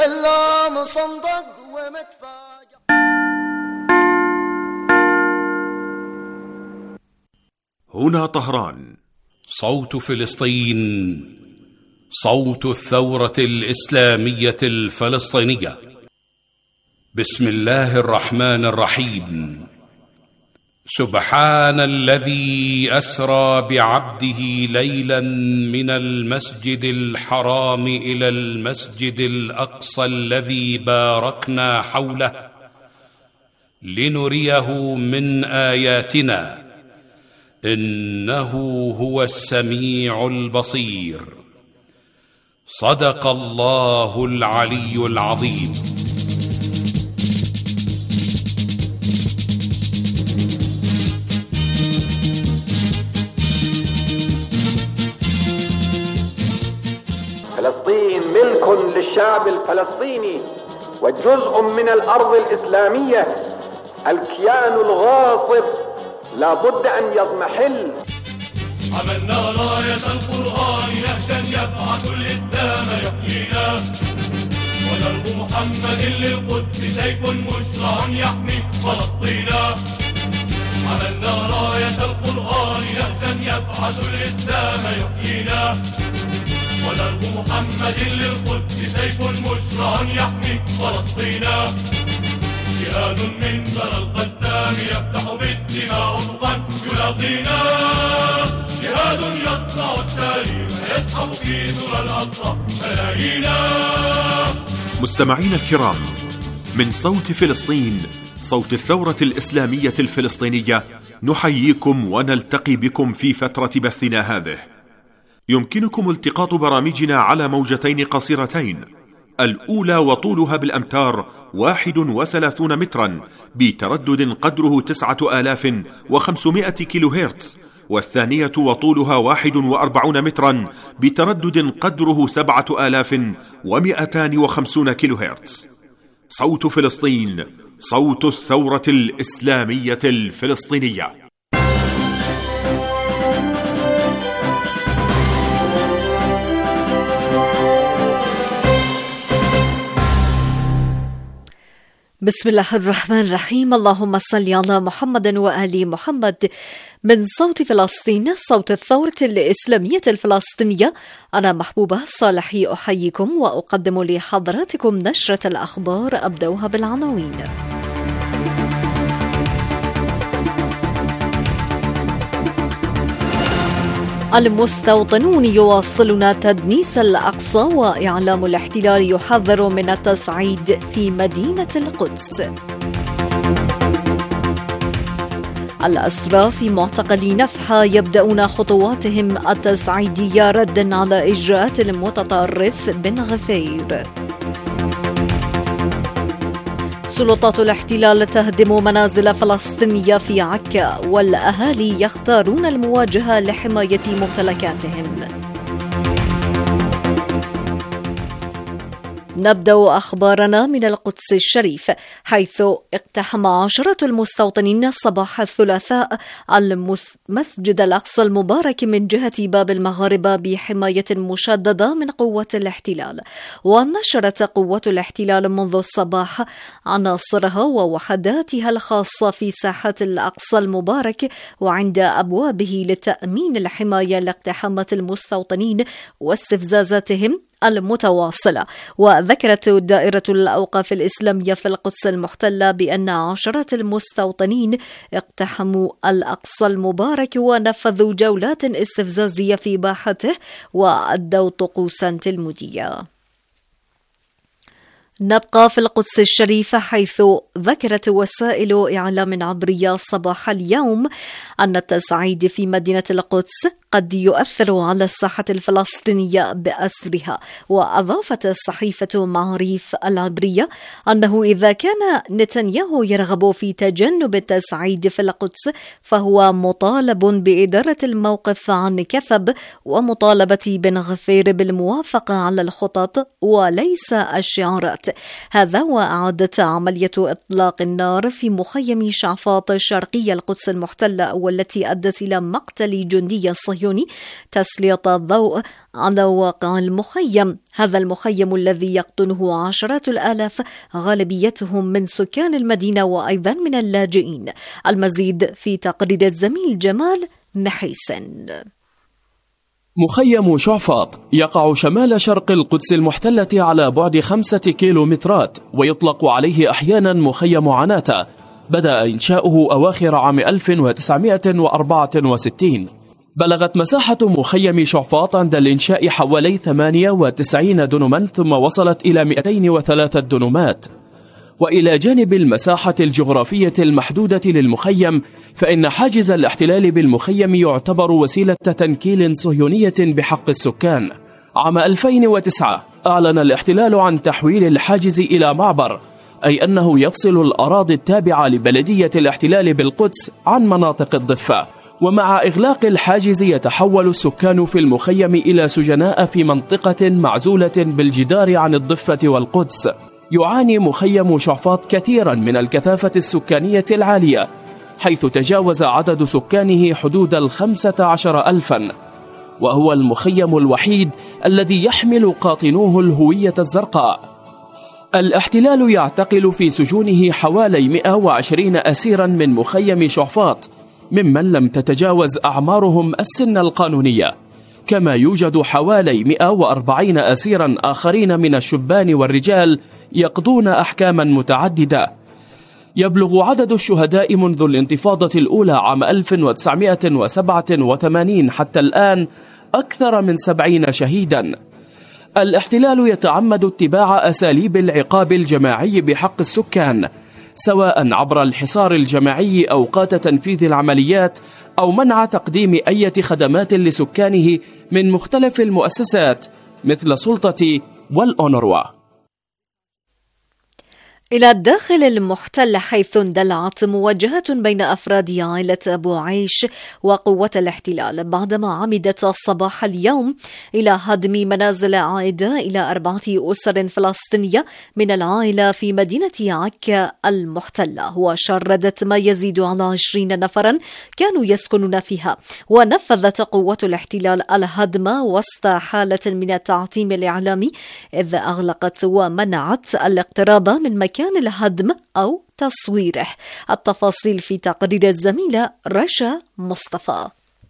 إلا مصندق ومتفاجئ. هنا طهران، صوت فلسطين، صوت الثورة الإسلامية الفلسطينية. بسم الله الرحمن الرحيم. سبحان الذي أسرى بعبده ليلا من المسجد الحرام إلى المسجد الأقصى الذي باركنا حوله لنريه من آياتنا إنه هو السميع البصير. صدق الله العلي العظيم. فلسطين ملك للشعب الفلسطيني وجزء من الأرض الإسلامية. الكيان الغاصب لا بد أن يضمحل. عملنا راية القرآن نهجا يبعث الإسلام يحيينا، ودرب محمد للقدس سيف مشرع يحمي فلسطينا. عملنا راية القرآن نهجا يبعث الإسلام يحيينا، ودرب محمد للقدس سيف مشرع يحمي فلسطينا. جهاد من ذرى القسام يفتح بالدماء أفقا يلاقينا، جهاد يصنع التاريخ يسحب في ذرى الأقصى ملايينا. مستمعين الكرام، من صوت فلسطين، صوت الثورة الإسلامية الفلسطينية، نحييكم ونلتقي بكم في فترة بثنا هذه. يمكنكم التقاط برامجنا على موجتين قصيرتين، الأولى وطولها بالأمتار 31 مترا بتردد قدره 9500 كيلو هرتز، والثانية وطولها 41 مترا بتردد قدره 7250 كيلو هرتز. صوت فلسطين، صوت الثورة الإسلامية الفلسطينية. بسم الله الرحمن الرحيم. اللهم صل على محمد وآل محمد. من صوت فلسطين، صوت الثورة الإسلامية الفلسطينية، أنا محبوبة صالحي أحييكم وأقدم لحضراتكم نشرة الأخبار. أبدأها بالعناوين. المستوطنون يواصلون تدنيس الأقصى، وإعلام الاحتلال يحذر من التصعيد في مدينة القدس. الأسرى في معتقل نفحة يبدأون خطواتهم التصعيدية ردا على إجراءات المتطرف بن غفير. سلطات الاحتلال تهدم منازل فلسطينية في عكا، والأهالي يختارون المواجهة لحماية ممتلكاتهم. نبدأ أخبارنا من القدس الشريف، حيث اقتحم عشرة المستوطنين صباح الثلاثاء المسجد الأقصى المبارك من جهة باب المغاربة بحماية مشددة من قوات الاحتلال. ونشرت قوات الاحتلال منذ الصباح عناصرها ووحداتها الخاصة في ساحات الأقصى المبارك وعند أبوابه لتأمين الحماية لاقتحامات المستوطنين واستفزازاتهم المتواصلة. وذكرت دائرة الأوقاف الإسلامية في القدس المحتلة بأن عشرة المستوطنين اقتحموا الأقصى المبارك ونفذوا جولات استفزازية في باحته وأدوا طقوسا تلمودية. نبقى في القدس الشريفة، حيث ذكرت وسائل إعلام عبرية صباح اليوم أن التصعيد في مدينة القدس قد يؤثر على الساحة الفلسطينية بأسرها. وأضافت الصحيفة معاريف العبرية أنه إذا كان نتنياهو يرغب في تجنب التصعيد في القدس فهو مطالب بإدارة الموقف عن كثب ومطالبة بن غفير بالموافقة على الخطط وليس الشعارات. هذا وأعادت عملية إطلاق النار في مخيم شعفاط شرقي القدس المحتلة والتي أدت إلى مقتل جندي صهيوني الصهيوني تسليط الضوء على واقع المخيم. هذا المخيم الذي يقطنه عشرات الآلاف غالبيتهم من سكان المدينة وأيضا من اللاجئين. المزيد في تقرير الزميل جمال محيسن. مخيم شعفاط يقع شمال شرق القدس المحتلة على بعد 5 كيلومترات، ويطلق عليه أحيانا مخيم عناتة. بدأ إنشاؤه أواخر عام 1964. بلغت مساحة مخيم شعفاط عند الإنشاء حوالي 98 دنما، ثم وصلت إلى 203 دنمات. وإلى جانب المساحة الجغرافية المحدودة للمخيم، فإن حاجز الاحتلال بالمخيم يعتبر وسيلة تنكيل صهيونية بحق السكان. عام 2009 أعلن الاحتلال عن تحويل الحاجز إلى معبر، أي أنه يفصل الأراضي التابعة لبلدية الاحتلال بالقدس عن مناطق الضفة. ومع إغلاق الحاجز يتحول السكان في المخيم إلى سجناء في منطقة معزولة بالجدار عن الضفة والقدس. يعاني مخيم شعفاط كثيرا من الكثافة السكانية العالية، حيث تجاوز عدد سكانه حدود 15,000، وهو المخيم الوحيد الذي يحمل قاطنوه الهوية الزرقاء. الاحتلال يعتقل في سجونه حوالي 120 أسيرا من مخيم شعفاط، ممن لم تتجاوز أعمارهم السن القانونية، كما يوجد حوالي 140 أسيرا آخرين من الشبان والرجال يقضون أحكاما متعددة. يبلغ عدد الشهداء منذ الانتفاضة الأولى عام 1987 حتى الآن أكثر من 70 شهيدا. الاحتلال يتعمد اتباع أساليب العقاب الجماعي بحق السكان، سواء عبر الحصار الجماعي أوقات تنفيذ العمليات، أو منع تقديم أي خدمات لسكانه من مختلف المؤسسات مثل السلطة والأونروا. إلى الداخل المحتل، حيث اندلعت مواجهات بين أفراد عائلة أبو عيش وقوات الاحتلال بعدما عمدت صباح اليوم إلى هدم منازل عائدة إلى 4 أسر فلسطينية من العائلة في مدينة عكا المحتلة، وشردت ما يزيد على 20 نفرا كانوا يسكنون فيها. ونفذت قوات الاحتلال الهدم وسط حالة من التعتيم الإعلامي، إذ أغلقت ومنعت الاقتراب من مكان الهدم أو تصويره. التفاصيل في تقرير الزميلة رشا مصطفى.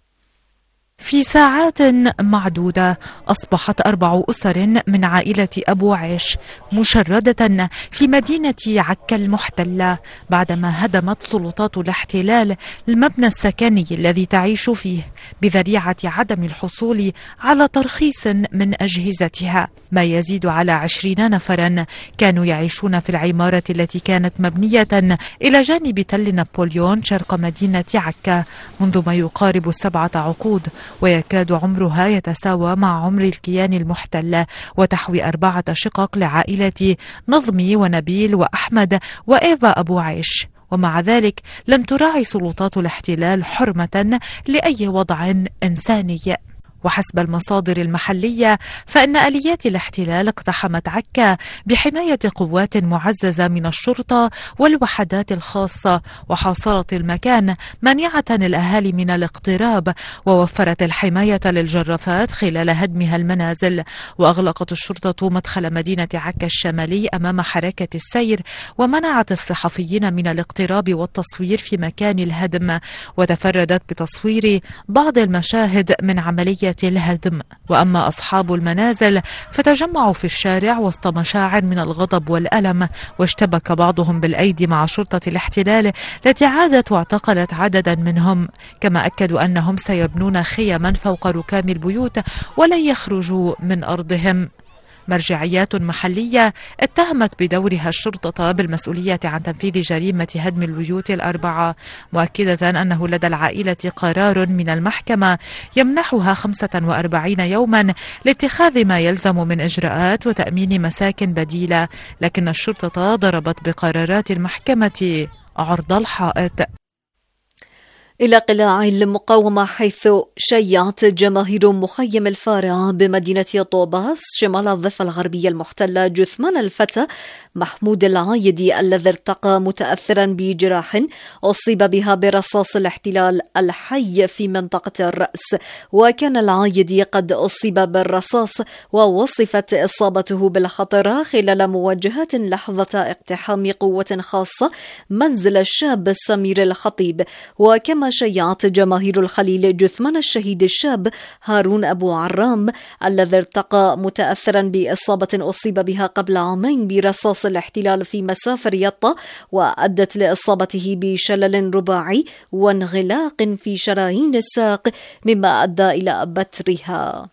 في ساعات معدودة أصبحت 4 أسر من عائلة أبو عيش مشردة في مدينة عكا المحتلة بعدما هدمت سلطات الاحتلال المبنى السكني الذي تعيش فيه بذريعة عدم الحصول على ترخيص من أجهزتها. ما يزيد على 20 نفرا كانوا يعيشون في العمارة التي كانت مبنية إلى جانب تل نابليون شرق مدينة عكا منذ ما يقارب 7 عقود، ويكاد عمرها يتساوى مع عمر الكيان المحتل، وتحوي 4 شقق لعائلة نظمي ونبيل وأحمد وإيفا أبو عيش. ومع ذلك لم تراعي سلطات الاحتلال حرمة لأي وضع إنساني. وحسب المصادر المحلية فإن آليات الاحتلال اقتحمت عكا بحماية قوات معززة من الشرطة والوحدات الخاصة، وحاصرت المكان مانعة الأهالي من الاقتراب، ووفرت الحماية للجرافات خلال هدمها المنازل. وأغلقت الشرطة مدخل مدينة عكا الشمالي أمام حركة السير، ومنعت الصحفيين من الاقتراب والتصوير في مكان الهدم، وتفردت بتصوير بعض المشاهد من عملية الهدم. وأما أصحاب المنازل فتجمعوا في الشارع وسط مشاعر من الغضب والألم، واشتبك بعضهم بالأيدي مع شرطة الاحتلال التي عادت واعتقلت عددا منهم، كما أكدوا أنهم سيبنون خيما فوق ركام البيوت ولن يخرجوا من أرضهم. مرجعيات محلية اتهمت بدورها الشرطة بالمسؤولية عن تنفيذ جريمة هدم البيوت ال4، مؤكدة أنه لدى العائلة قرار من المحكمة يمنحها 45 يوما لاتخاذ ما يلزم من إجراءات وتأمين مساكن بديلة، لكن الشرطة ضربت بقرارات المحكمة عرض الحائط. إلى قلاع المقاومة، حيث شيعت جماهير مخيم الفارع بمدينة طوباس شمال الضفة الغربية المحتلة جثمان الفتى محمود العايدي الذي ارتقى متأثرا بجراح أصيب بها برصاص الاحتلال الحي في منطقة الرأس. وكان العايدي قد أصيب بالرصاص، ووصفت إصابته بالخطر خلال مواجهات لحظة اقتحام قوة خاصة منزل الشاب سمير الخطيب. وكما شيعت جماهير الخليل جثمان الشهيد الشاب هارون أبو عرام الذي ارتقى متأثرا بإصابة أصيب بها قبل عامين برصاص الاحتلال في مسافر يطا، وأدت لإصابته بشلل رباعي وانغلاق في شرايين الساق مما أدى إلى بترها.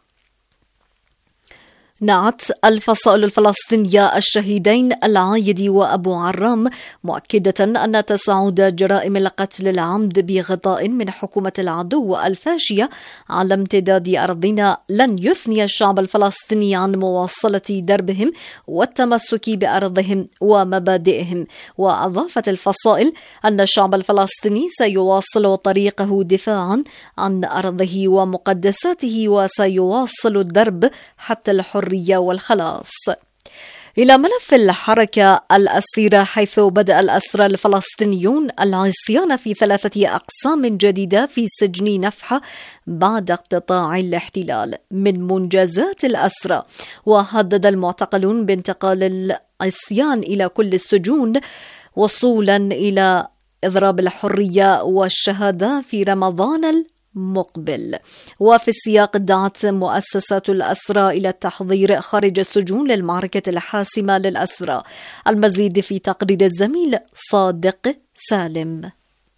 نعت الفصائل الفلسطينية الشهيدين العايدي وأبو عرام، مؤكدة أن تصاعد جرائم القتل العمد بغطاء من حكومة العدو الفاشية على امتداد أرضنا لن يثني الشعب الفلسطيني عن مواصلة دربهم والتمسك بأرضهم ومبادئهم. وأضافت الفصائل أن الشعب الفلسطيني سيواصل طريقه دفاعا عن أرضه ومقدساته، وسيواصل الدرب حتى الحرية والخلاص. إلى ملف الحركة الأسيرة، حيث بدأ الأسرى الفلسطينيون العصيان في 3 أقسام جديدة في سجن نفحة بعد اقتطاع الاحتلال من منجزات الأسرى. وهدد المعتقلون بانتقال العصيان إلى كل السجون وصولا إلى إضراب الحرية والشهادة في رمضان مقبل. وفي السياق دعت مؤسسات الأسرى إلى التحضير خارج السجون للمعركة الحاسمة للأسرى. المزيد في تقرير الزميل صادق سالم.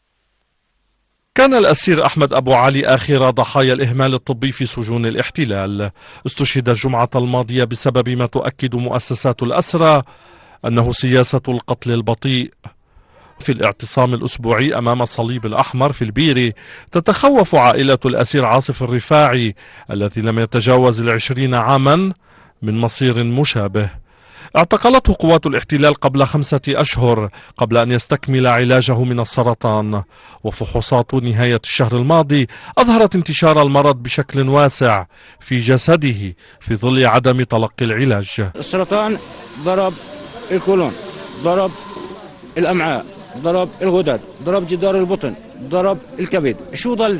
كان الأسير أحمد أبو علي آخر ضحايا الإهمال الطبي في سجون الاحتلال. استشهد الجمعة الماضية بسبب ما تؤكد مؤسسات الأسرى أنه سياسة القتل البطيء. في الاعتصام الأسبوعي أمام الصليب الأحمر في البيري، تتخوف عائلة الأسير عاصف الرفاعي الذي لم يتجاوز 20 عاما من مصير مشابه. اعتقلته قوات الاحتلال قبل 5 أشهر قبل أن يستكمل علاجه من السرطان، وفحوصات نهاية الشهر الماضي أظهرت انتشار المرض بشكل واسع في جسده في ظل عدم تلقي العلاج. السرطان ضرب الكولون، ضرب الأمعاء، ضرب الغدد، ضرب جدار البطن، ضرب الكبد. شو ضل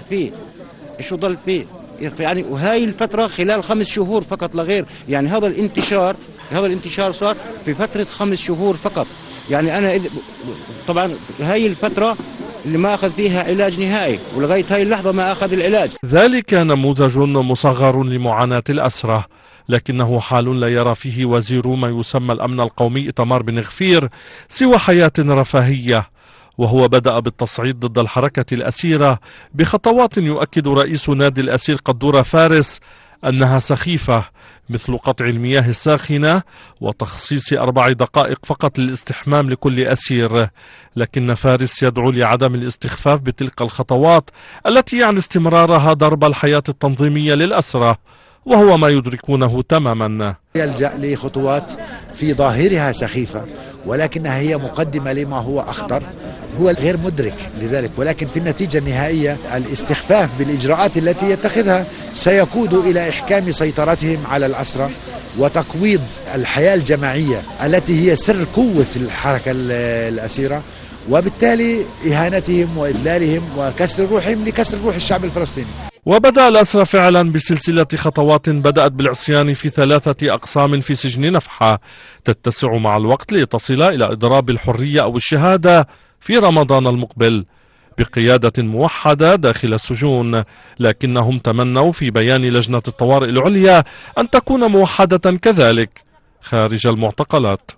فيه يعني. وهاي الفترة خلال 5 شهور فقط لا غير. يعني هذا الانتشار صار في فترة 5 شهور فقط. يعني أنا طبعا هاي الفترة اللي ما أخذ فيها علاج نهائي، ولغاية هاي اللحظة ما أخذ العلاج. ذلك نموذج مصغر لمعاناة الأسرى، لكنه حال لا يرى فيه وزير ما يسمى الأمن القومي إتمار بن غفير سوى حياة رفاهية. وهو بدأ بالتصعيد ضد الحركة الأسيرة بخطوات يؤكد رئيس نادي الأسير قدورة فارس أنها سخيفة، مثل قطع المياه الساخنة وتخصيص 4 دقائق فقط للاستحمام لكل أسير. لكن فارس يدعو لعدم الاستخفاف بتلك الخطوات التي يعني استمرارها ضرب الحياة التنظيمية للأسرى، وهو ما يدركونه تماما. يلجأ لخطوات في ظاهرها سخيفة، ولكنها هي مقدمة لما هو أخطر، هو غير مدرك لذلك. ولكن في النتيجة النهائية الاستخفاف بالإجراءات التي يتخذها سيقود إلى إحكام سيطرتهم على الأسرى وتقويض الحياة الجماعية التي هي سر قوة الحركة الأسيرة، وبالتالي إهانتهم وإذلالهم وكسر روحهم لكسر روح الشعب الفلسطيني. وبدأ الأسرى فعلا بسلسلة خطوات بدأت بالعصيان في 3 أقسام في سجن نفحة، تتسع مع الوقت لتصل إلى إضراب الحرية أو الشهادة في رمضان المقبل بقيادة موحدة داخل السجون. لكنهم تمنوا في بيان لجنة الطوارئ العليا أن تكون موحدة كذلك خارج المعتقلات.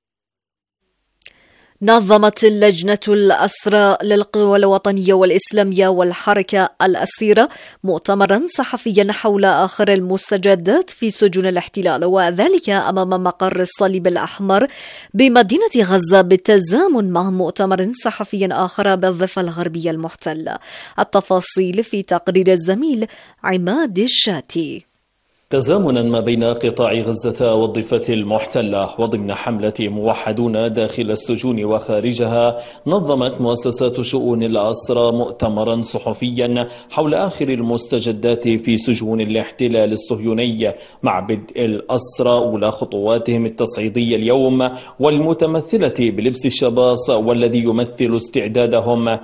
نظمت اللجنة الأسرى للقوى الوطنية والإسلامية والحركة الأسيرة مؤتمرا صحفيا حول آخر المستجدات في سجون الاحتلال، وذلك أمام مقر الصليب الأحمر بمدينة غزة بالتزامن مع مؤتمر صحفي آخر بالضفة الغربية المحتلة. التفاصيل في تقرير الزميل عماد الشاتي. تزامنا ما بين قطاع غزة والضفة المحتلة وضمن حملة موحدون داخل السجون وخارجها، نظمت مؤسسات شؤون الأسرى مؤتمرا صحفيا حول آخر المستجدات في سجون الاحتلال الصهيوني مع بدء الأسرى أولى خطواتهم التصعيدية اليوم، والمتمثلة بلبس الشباص والذي يمثل استعدادهم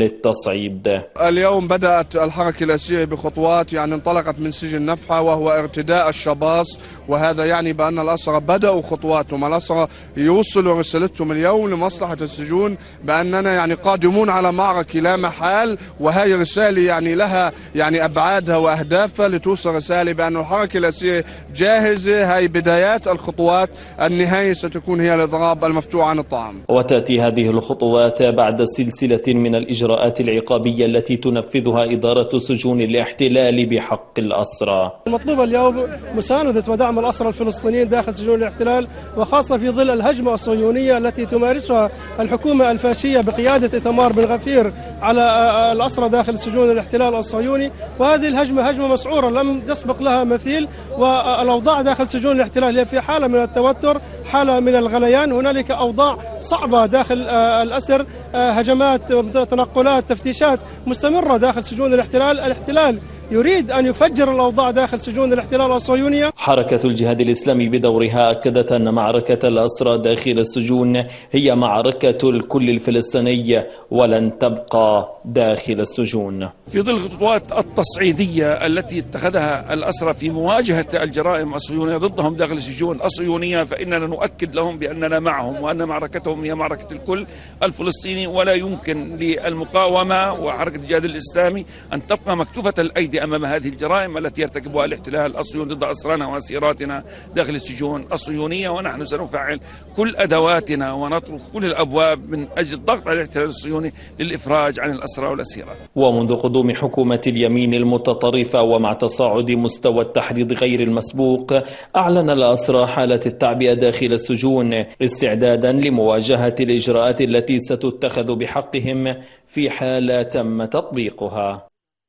للتصعيد. اليوم بدأت الحركة الأسيرية بخطوات، انطلقت من سجن نفحة وهو ارتداء الشباص، وهذا يعني بأن الأسرى بدأوا خطواتهم. الأسرى يوصلوا رسالتهم اليوم لمصلحة السجون بأننا قادمون على معركة لا محال، وهي رسالة لها أبعادها وأهدافها، لتوصل رسالة بأن الحركة الأسيرية جاهزة. هاي بدايات الخطوات، النهاية ستكون هي الإضراب المفتوح عن الطعام. وتأتي هذه الخطوات بعد سلسلة من الإجراءات العقابية التي تنفذها إدارة سجون الاحتلال بحق الأسرى. المطلوب اليوم مساندة ودعم الأسرى الفلسطينيين داخل سجون الاحتلال، وخاصة في ظل الهجمة الصهيونية التي تمارسها الحكومة الفاشية بقيادة إيتمار بن غفير على الأسرى داخل سجون الاحتلال الصهيوني. وهذه الهجمة هجمة مسعورة لم تسبق لها مثيل، والأوضاع داخل سجون الاحتلال هي في حالة من التوتر، حالة من الغليان. هنالك أوضاع صعبة داخل الأسر، هجمات، تنقلات، تفتيشات مستمرة داخل سجون الاحتلال. الاحتلال يريد أن يفجر الأوضاع داخل سجون الاحتلال الصهيونية. حركة الجهاد الإسلامي بدورها أكدت أن معركة الأسرى داخل السجون هي معركة الكل الفلسطيني ولن تبقى داخل السجون. في ظل الخطوات التصعيدية التي اتخذها الأسرى في مواجهة الجرائم الصهيونية ضدهم داخل السجون الصهيونية، فإننا نؤكد لهم بأننا معهم، وأن معركتهم هي معركة الكل الفلسطيني، ولا يمكن للمقاومة وحركة الجهاد الإسلامي أن تبقى مكتوفة الأيدي أمام هذه الجرائم التي يرتكبها الاحتلال الصهيوني ضد أسرانا وأسيراتنا داخل السجون الصهيونية. ونحن سنفعل كل أدواتنا ونطرق كل الأبواب من أجل الضغط على الاحتلال الصهيوني للإفراج عن الأسرى والأسيرات. ومنذ قدوم حكومة اليمين المتطرفة ومع تصاعد مستوى التحريض غير المسبوق، أعلن الأسرى حالة التعبئة داخل السجون استعدادا لمواجهة الإجراءات التي ستتخذ بحقهم في حال تم تطبيقها.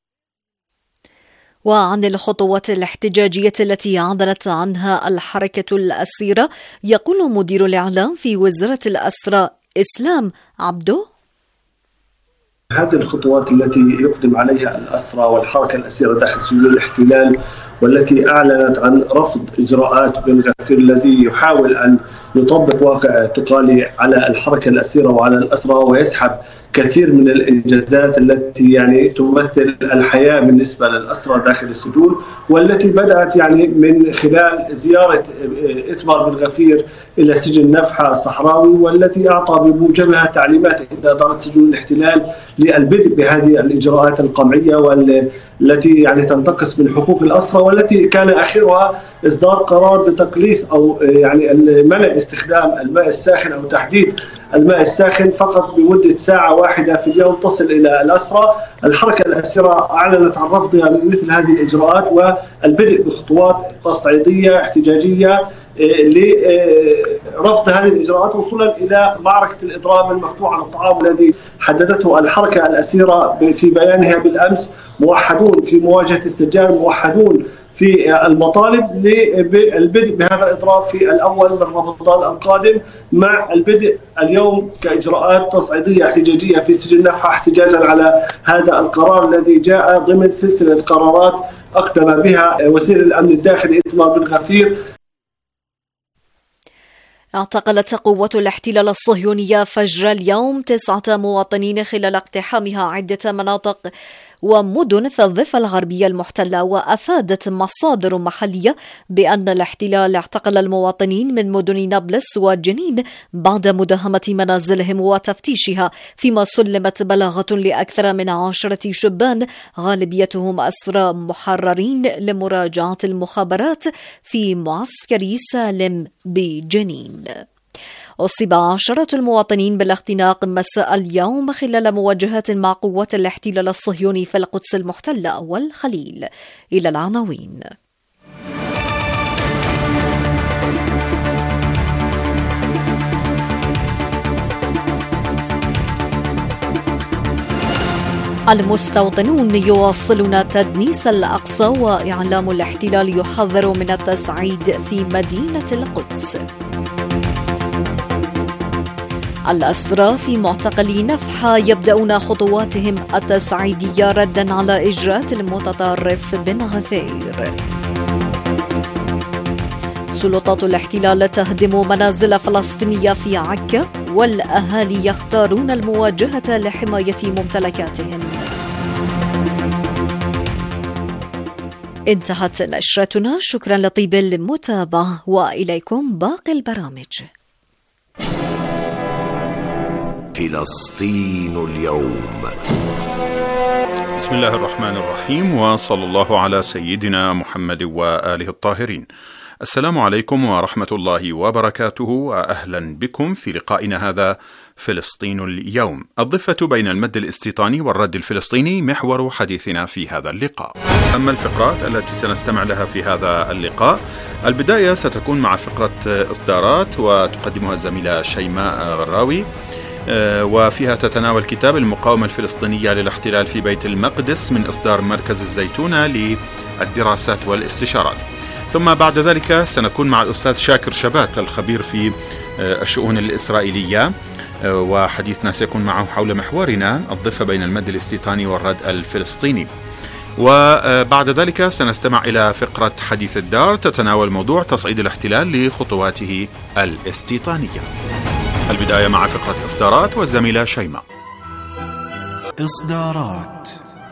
وعن الخطوات الاحتجاجية التي أعلنت عنها الحركة الأسيرة، يقول مدير الإعلام في وزارة الأسرى إسلام عبدو: هذه الخطوات التي يقدم عليها الأسرى والحركة الأسيرة داخل سجون الاحتلال، والتي أعلنت عن رفض إجراءات بن غفير الذي يحاول أن يطبق واقع اعتقالي على الحركة الأسيرة وعلى الأسرى، ويسحب كثير من الإنجازات التي تمثل الحياة بالنسبة للأسرى داخل السجون، والتي بدأت من خلال زيارة إيتمار بن غفير إلى سجن نفحة الصحراوي، والتي أعطى بموجبها تعليمات إلى إدارة سجون الاحتلال للبدء بهذه الإجراءات القمعية والتي تنتقص من حقوق الأسرى، والتي كان آخرها إصدار قرار بتقليص أو منع استخدام الماء الساخن أو تحديد الماء الساخن فقط بمدة ساعة واحدة في اليوم تصل إلى الأسرى. الحركة الأسيرة أعلنت عن رفضها لمثل هذه الإجراءات والبدء بخطوات تصعيدية احتجاجية لرفض هذه الإجراءات وصولا إلى معركة الإضراب المفتوح عن الطعام الذي حددته الحركة الأسيرة في بيانها بالأمس: موحدون في مواجهة السجان، موحدون في المطالب للبدء بهذا الإضراب في الأول من رمضان القادم، مع البدء اليوم كإجراءات تصعيدية احتجاجية في سجن نفحة احتجاجا على هذا القرار الذي جاء ضمن سلسلة قرارات أقدم بها وزير الأمن الداخلي إيتمار بن غفير. اعتقلت قوة الاحتلال الصهيونية فجر اليوم 9 مواطنين خلال اقتحامها عدة مناطق ومدن في الضفة الغربية المحتلة. وأفادت مصادر محلية بأن الاحتلال اعتقل المواطنين من مدن نابلس وجنين بعد مداهمة منازلهم وتفتيشها، فيما سلمت بلاغة لأكثر من 10 شبان غالبيتهم أسرى محررين لمراجعة المخابرات في معسكر سالم بجنين. أصيب 10 المواطنين بالاختناق مساء اليوم خلال مواجهات مع قوات الاحتلال الصهيوني في القدس المحتلة والخليل. إلى العناوين. المستوطنون يواصلون تدنيس الأقصى، وإعلام الاحتلال يحذر من التصعيد في مدينة القدس. الأسرى في معتقل نفحة يبدأون خطواتهم التصعيدية ردا على إجراءات المتطرف بن غفير. سلطات الاحتلال تهدم منازل فلسطينية في عكا، والأهالي يختارون المواجهة لحماية ممتلكاتهم. انتهت نشرتنا، شكرا لطيب المتابعة، وإليكم باقي البرامج. فلسطين اليوم. بسم الله الرحمن الرحيم، وصلى الله على سيدنا محمد وآله الطاهرين. السلام عليكم ورحمة الله وبركاته، وأهلا بكم في لقائنا هذا فلسطين اليوم. الضفة بين المد الاستيطاني والرد الفلسطيني محور حديثنا في هذا اللقاء. أما الفقرات التي سنستمع لها في هذا اللقاء، البداية ستكون مع فقرة إصدارات وتقدمها الزميلة شيماء غراوي، وفيها تتناول كتاب المقاومة الفلسطينية للاحتلال في بيت المقدس من إصدار مركز الزيتونة للدراسات والاستشارات. ثم بعد ذلك سنكون مع الأستاذ شاكر شبات الخبير في الشؤون الإسرائيلية، وحديثنا سيكون معه حول محورنا الضفة بين المد الاستيطاني والرد الفلسطيني. وبعد ذلك سنستمع إلى فقرة حديث الدار تتناول موضوع تصعيد الاحتلال لخطواته الاستيطانية. البداية مع فقرة إصدارات والزميلة شيماء. إصدارات.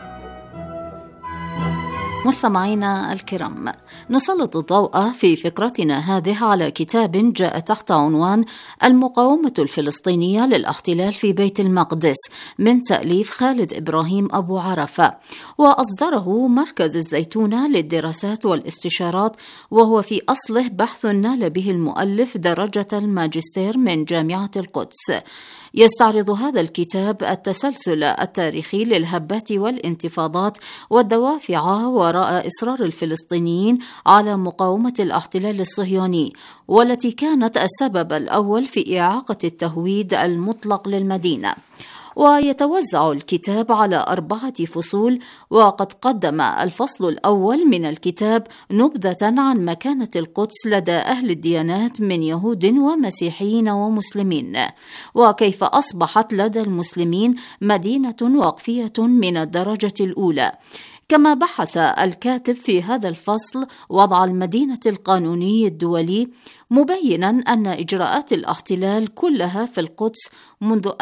مستمعينا الكرام، نسلط الضوء في فقرتنا هذه على كتاب جاء تحت عنوان المقاومة الفلسطينية للاحتلال في بيت المقدس من تأليف خالد إبراهيم أبو عرفة، وأصدره مركز الزيتونة للدراسات والاستشارات، وهو في أصله بحث نال به المؤلف درجة الماجستير من جامعة القدس. يستعرض هذا الكتاب التسلسل التاريخي للهبات والانتفاضات والدوافع وراء إصرار الفلسطينيين على مقاومة الاحتلال الصهيوني، والتي كانت السبب الأول في إعاقة التهويد المطلق للمدينة. ويتوزع الكتاب على 4 فصول، وقد قدم الفصل الأول من الكتاب نبذة عن مكانة القدس لدى أهل الديانات من يهود ومسيحيين ومسلمين، وكيف أصبحت لدى المسلمين مدينة وقفية من الدرجة الأولى. كما بحث الكاتب في هذا الفصل وضع المدينة القانوني الدولي، مبينا أن إجراءات الاحتلال كلها في القدس منذ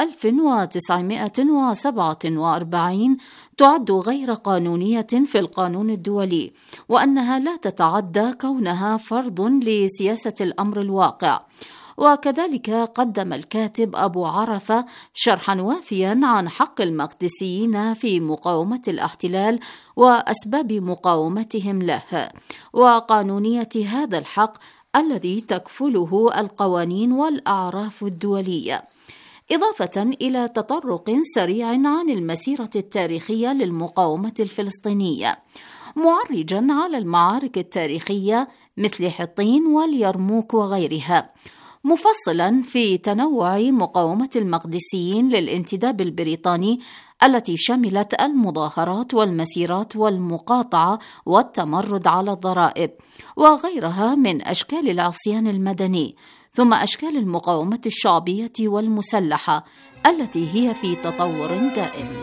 1947 تعد غير قانونية في القانون الدولي، وأنها لا تتعدى كونها فرض لسياسة الأمر الواقع. وكذلك قدم الكاتب أبو عرفة شرحا وافيا عن حق المقدسيين في مقاومة الاحتلال وأسباب مقاومتهم له، وقانونية هذا الحق الذي تكفله القوانين والأعراف الدولية، إضافة إلى تطرق سريع عن المسيرة التاريخية للمقاومة الفلسطينية، معرجا على المعارك التاريخية مثل حطين واليرموك وغيرها، مفصلا في تنوع مقاومة المقدسيين للانتداب البريطاني التي شملت المظاهرات والمسيرات والمقاطعة والتمرد على الضرائب وغيرها من أشكال العصيان المدني، ثم أشكال المقاومة الشعبية والمسلحة التي هي في تطور دائم.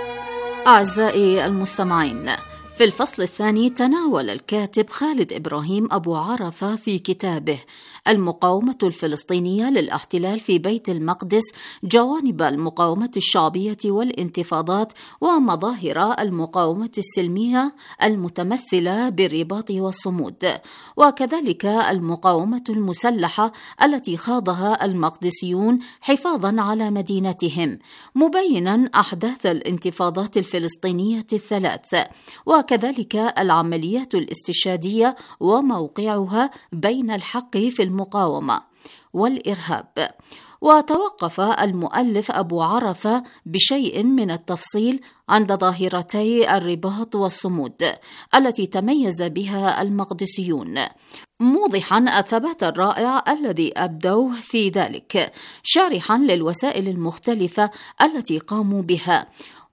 أعزائي المستمعين، في الفصل الثاني تناول الكاتب خالد إبراهيم أبو عرفة في كتابه المقاومة الفلسطينية للاحتلال في بيت المقدس جوانب المقاومة الشعبية والانتفاضات ومظاهر المقاومة السلمية المتمثلة بالرباط والصمود، وكذلك المقاومة المسلحة التي خاضها المقدسيون حفاظا على مدينتهم، مبينا أحداث الانتفاضات الفلسطينية الثلاث، وكذلك العمليات الاستشهادية وموقعها بين الحق في المقاومة والإرهاب. وتوقف المؤلف أبو عرفة بشيء من التفصيل عند ظاهرتي الرباط والصمود التي تميز بها المقدسيون، موضحا الثبات الرائع الذي أبدوه في ذلك، شارحا للوسائل المختلفة التي قاموا بها،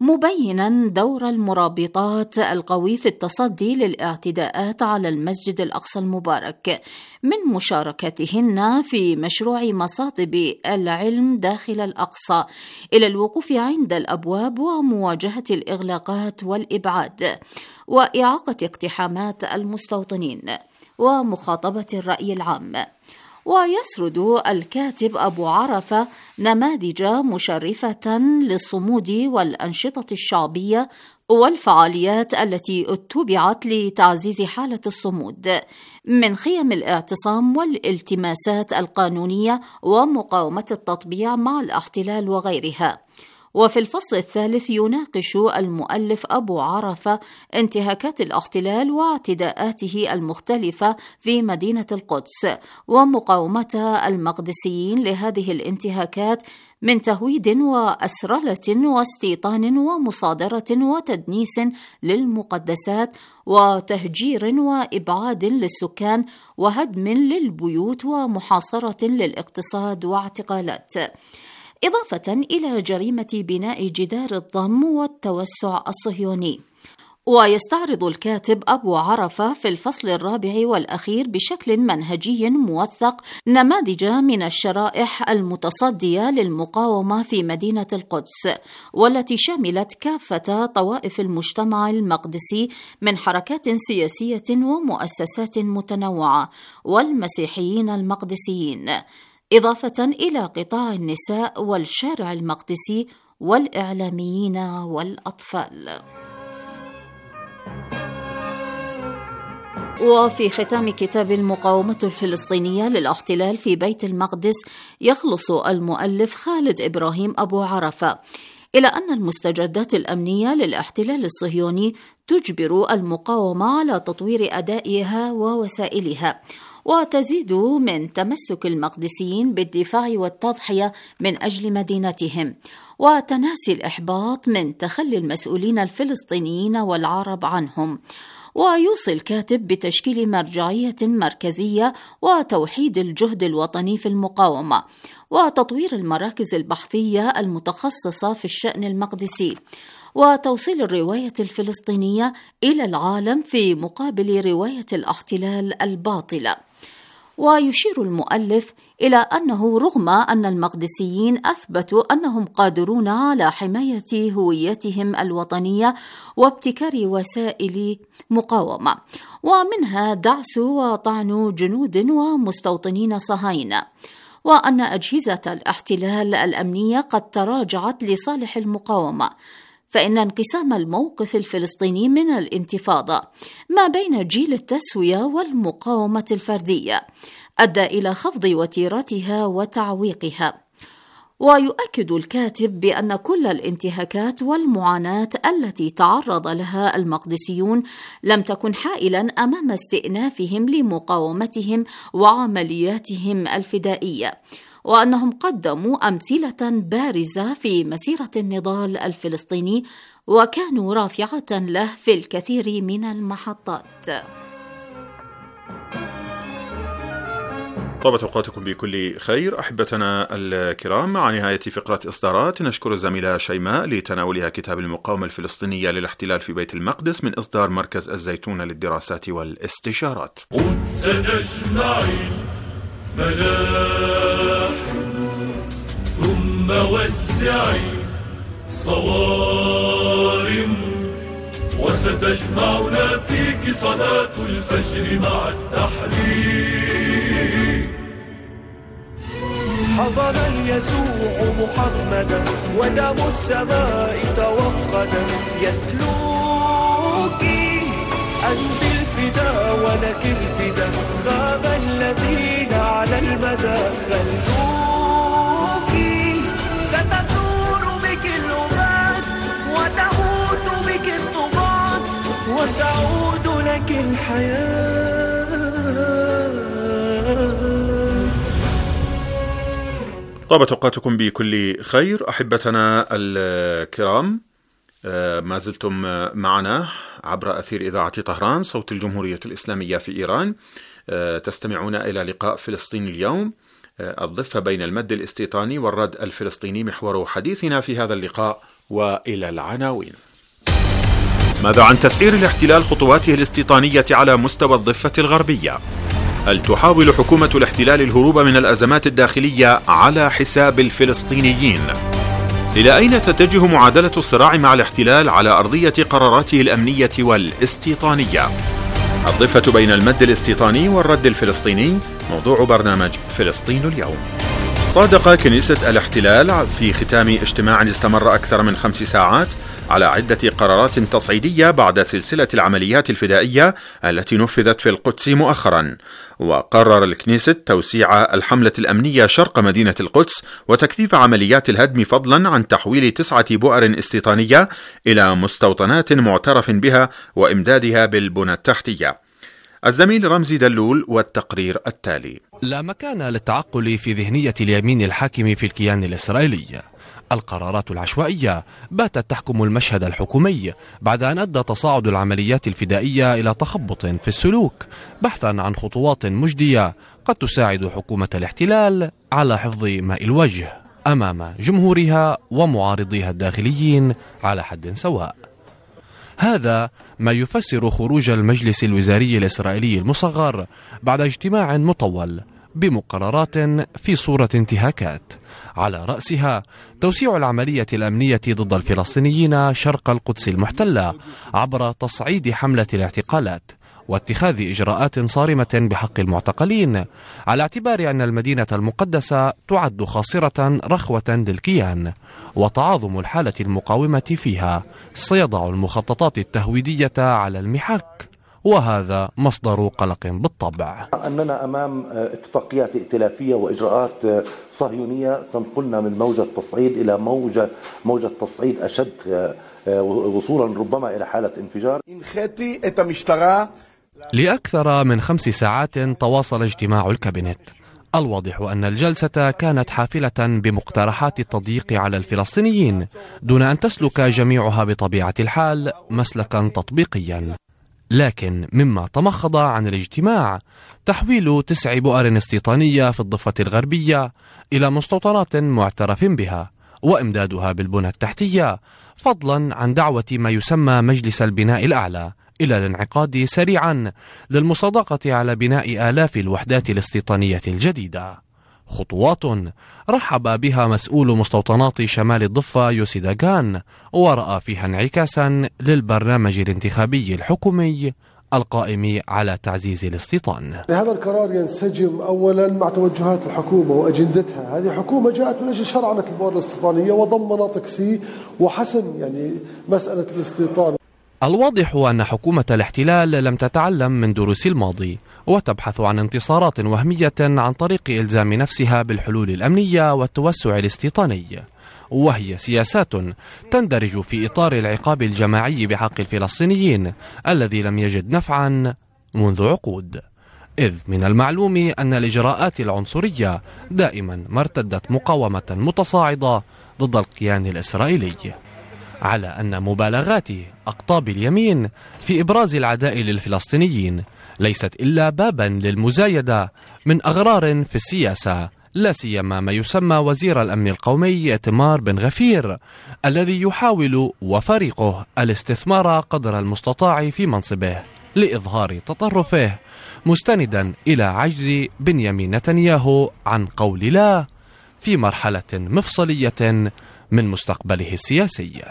مبينا دور المرابطات القوي في التصدي للاعتداءات على المسجد الأقصى المبارك، من مشاركتهن في مشروع مصاطب العلم داخل الأقصى إلى الوقوف عند الأبواب ومواجهة الإغلاقات والإبعاد وإعاقة اقتحامات المستوطنين ومخاطبة الرأي العام. ويسرد الكاتب أبو عرفة نماذج مشرفة للصمود والأنشطة الشعبية والفعاليات التي اتبعت لتعزيز حالة الصمود، من خيم الاعتصام والالتماسات القانونية ومقاومة التطبيع مع الاحتلال وغيرها. وفي الفصل الثالث يناقش المؤلف أبو عرفة انتهاكات الاحتلال واعتداءاته المختلفة في مدينة القدس ومقاومة المقدسيين لهذه الانتهاكات من تهويد وأسرلة واستيطان ومصادرة وتدنيس للمقدسات وتهجير وإبعاد للسكان وهدم للبيوت ومحاصرة للاقتصاد واعتقالات، إضافة إلى جريمة بناء جدار الضم والتوسع الصهيوني. ويستعرض الكاتب أبو عرفة في الفصل الرابع والأخير بشكل منهجي موثق نماذج من الشرائح المتصدية للمقاومة في مدينة القدس، والتي شملت كافة طوائف المجتمع المقدسي من حركات سياسية ومؤسسات متنوعة والمسيحيين المقدسيين، إضافة إلى قطاع النساء والشارع المقدسي والإعلاميين والأطفال. وفي ختام كتاب المقاومة الفلسطينية للاحتلال في بيت المقدس يخلص المؤلف خالد إبراهيم أبو عرفة إلى أن المستجدات الأمنية للاحتلال الصهيوني تجبر المقاومة على تطوير أدائها ووسائلها، وتزيد من تمسك المقدسيين بالدفاع والتضحية من أجل مدينتهم، وتناسي الإحباط من تخلي المسؤولين الفلسطينيين والعرب عنهم. ويوصي الكاتب بتشكيل مرجعية مركزية وتوحيد الجهد الوطني في المقاومة، وتطوير المراكز البحثية المتخصصة في الشأن المقدسي، وتوصيل الرواية الفلسطينية إلى العالم في مقابل رواية الاحتلال الباطلة. ويشير المؤلف إلى أنه رغم أن المقدسيين أثبتوا أنهم قادرون على حماية هويتهم الوطنية وابتكار وسائل مقاومة، ومنها دعس وطعن جنود ومستوطنين صهاينة، وأن أجهزة الاحتلال الأمنية قد تراجعت لصالح المقاومة، فإن انقسام الموقف الفلسطيني من الانتفاضة ما بين جيل التسوية والمقاومة الفردية أدى إلى خفض وتيرتها وتعويقها. ويؤكد الكاتب بأن كل الانتهاكات والمعاناة التي تعرض لها المقدسيون لم تكن حائلا أمام استئنافهم لمقاومتهم وعملياتهم الفدائية، وأنهم قدموا أمثلة بارزة في مسيرة النضال الفلسطيني وكانوا رافعة له في الكثير من المحطات. طابت أوقاتكم بكل خير أحبتنا الكرام. مع نهاية فقرة إصدارات نشكر الزميلة شيماء لتناولها كتاب المقاومة الفلسطينية للاحتلال في بيت المقدس من إصدار مركز الزيتون للدراسات والاستشارات. سنجمعين ملاح ثم وزعي صوارم وستجمعنا فيك صلاة الفجر مع التحريم. حضن يسوع محمدا ودم السماء توقدا يتلوك أنت الفدا ولك الفدا غاب الذين على المدى خلوك ستثور بك الأمات وتموت بك الطغاة وتعود لك الحياة. طابت أوقاتكم بكل خير أحبتنا الكرام. ما زلتم معنا عبر أثير إذاعة طهران صوت الجمهورية الإسلامية في إيران. تستمعون إلى لقاء فلسطين اليوم، الضفة بين المد الاستيطاني والرد الفلسطيني محور حديثنا في هذا اللقاء وإلى العناوين. ماذا عن تسعير الاحتلال خطواته الاستيطانية على مستوى الضفة الغربية؟ هل تحاول حكومة الاحتلال الهروب من الأزمات الداخلية على حساب الفلسطينيين؟ إلى أين تتجه معادلة الصراع مع الاحتلال على أرضية قراراته الأمنية والاستيطانية؟ الضفة بين المد الاستيطاني والرد الفلسطيني موضوع برنامج فلسطين اليوم. صادق كنيسة الاحتلال في ختام اجتماع استمر أكثر من 5 ساعات على عدة قرارات تصعيدية بعد سلسلة العمليات الفدائية التي نفذت في القدس مؤخرا. وقرر الكنيسة توسيع الحملة الأمنية شرق مدينة القدس وتكثيف عمليات الهدم فضلا عن تحويل 9 بؤر استيطانية إلى مستوطنات معترف بها وإمدادها بالبنى التحتية. الزميل رمزي دلول والتقرير التالي. لا مكان للتعقل في ذهنية اليمين الحاكم في الكيان الإسرائيلي. القرارات العشوائية باتت تحكم المشهد الحكومي بعد أن أدى تصاعد العمليات الفدائية إلى تخبط في السلوك بحثا عن خطوات مجدية قد تساعد حكومة الاحتلال على حفظ ماء الوجه أمام جمهورها ومعارضيها الداخليين على حد سواء. هذا ما يفسر خروج المجلس الوزاري الإسرائيلي المصغر بعد اجتماع مطول بمقررات في صورة انتهاكات، على رأسها توسيع العملية الأمنية ضد الفلسطينيين شرق القدس المحتلة عبر تصعيد حملة الاعتقالات واتخاذ إجراءات صارمة بحق المعتقلين، على اعتبار أن المدينة المقدسة تعد خاصرة رخوة للكيان، وتعاظم الحالة المقاومة فيها سيضع المخططات التهويدية على المحك، وهذا مصدر قلق بالطبع. أننا أمام اتفاقيات ائتلافية وإجراءات صهيونية تنقلنا من موجة تصعيد إلى موجة تصعيد أشد، وصولا ربما إلى حالة انفجار. لأكثر من 5 ساعات تواصل اجتماع الكابينت. الواضح أن الجلسة كانت حافلة بمقترحات التضييق على الفلسطينيين دون أن تسلك جميعها بطبيعة الحال مسلكا تطبيقيا. لكن مما تمخض عن الاجتماع تحويل 9 بؤر استيطانية في الضفة الغربية إلى مستوطنات معترف بها وإمدادها بالبنى التحتية، فضلا عن دعوة ما يسمى مجلس البناء الأعلى إلى الانعقاد سريعا للمصادقة على بناء آلاف الوحدات الاستيطانية الجديدة. خطوات رحب بها مسؤول مستوطنات شمال الضفة يوسي داغان، ورأى فيها انعكاسا للبرنامج الانتخابي الحكومي القائم على تعزيز الاستيطان. هذا القرار ينسجم أولا مع توجهات الحكومة وأجندتها. هذه حكومة جاءت من أجل شرعنة البؤر الاستيطانية وضم مناطق سي وحسم مسألة الاستيطان. الواضح أن حكومة الاحتلال لم تتعلم من دروس الماضي وتبحث عن انتصارات وهمية عن طريق إلزام نفسها بالحلول الأمنية والتوسع الاستيطاني، وهي سياسات تندرج في إطار العقاب الجماعي بحق الفلسطينيين الذي لم يجد نفعا منذ عقود، إذ من المعلوم أن الإجراءات العنصرية دائما ما ارتدت مقاومة متصاعدة ضد الكيان الإسرائيلي، على أن مبالغات أقطاب اليمين في إبراز العداء للفلسطينيين ليست إلا بابا للمزايدة من أغرار في السياسة، لا سيما ما يسمى وزير الأمن القومي إتمار بن غفير الذي يحاول وفريقه الاستثمار قدر المستطاع في منصبه لإظهار تطرفه، مستندا إلى عجز بنيامين نتنياهو عن قول لا في مرحلة مفصلية من مستقبله السياسي.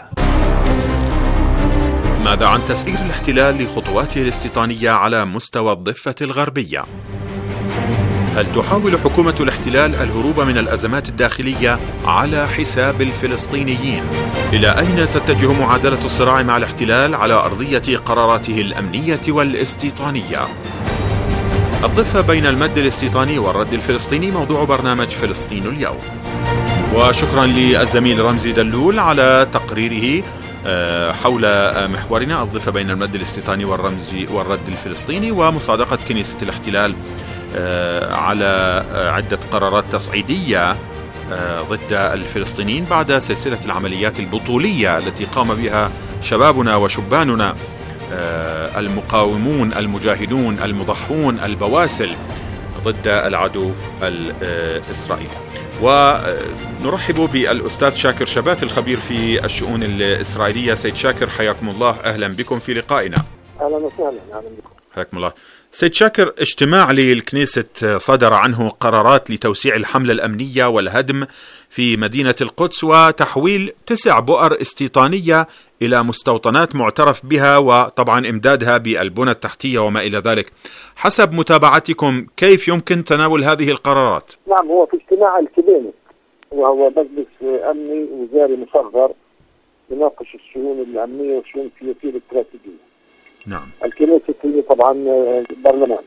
ماذا عن تسعير الاحتلال لخطواته الاستيطانية على مستوى الضفة الغربية؟ هل تحاول حكومة الاحتلال الهروب من الأزمات الداخلية على حساب الفلسطينيين؟ إلى أين تتجه معادلة الصراع مع الاحتلال على أرضية قراراته الأمنية والاستيطانية؟ الضفة بين المد الاستيطاني والرد الفلسطيني موضوع برنامج فلسطين اليوم. وشكرا للزميل رمزي دلول على تقريره حول محورنا الضفة بين المد الاستيطاني والرد الفلسطيني ومصادقة كنيسة الاحتلال على عدة قرارات تصعيدية ضد الفلسطينيين بعد سلسلة العمليات البطولية التي قام بها شبابنا وشباننا المقاومون المجاهدون المضحون البواسل ضد العدو الإسرائيلي. ونرحب بالأستاذ شاكر شبات الخبير في الشؤون الإسرائيلية. سيد شاكر حياكم الله، أهلا بكم في لقائنا. أهلا وسهلا. أهلا بكم. حياكم الله. سيد شاكر، اجتماع للكنيست صدر عنه قرارات لتوسيع الحملة الأمنية والهدم في مدينة القدس وتحويل 9 بؤر استيطانية إلى مستوطنات معترف بها، وطبعا إمدادها بالبنى التحتية وما إلى ذلك. حسب متابعتكم كيف يمكن تناول هذه القرارات؟ نعم، هو في اجتماع الكبينة وهو مجلس أمني وزاري مصغر يناقش الشؤون الأمنية والشؤون السياسية الاستراتيجية. نعم. الكنيسة هي طبعا برلمان.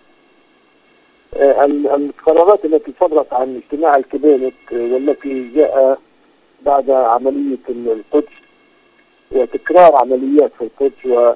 القرارات التي صدرت عن اجتماع الكبينة والتي جاء بعد عملية القدس وتكرار عمليات في القدس و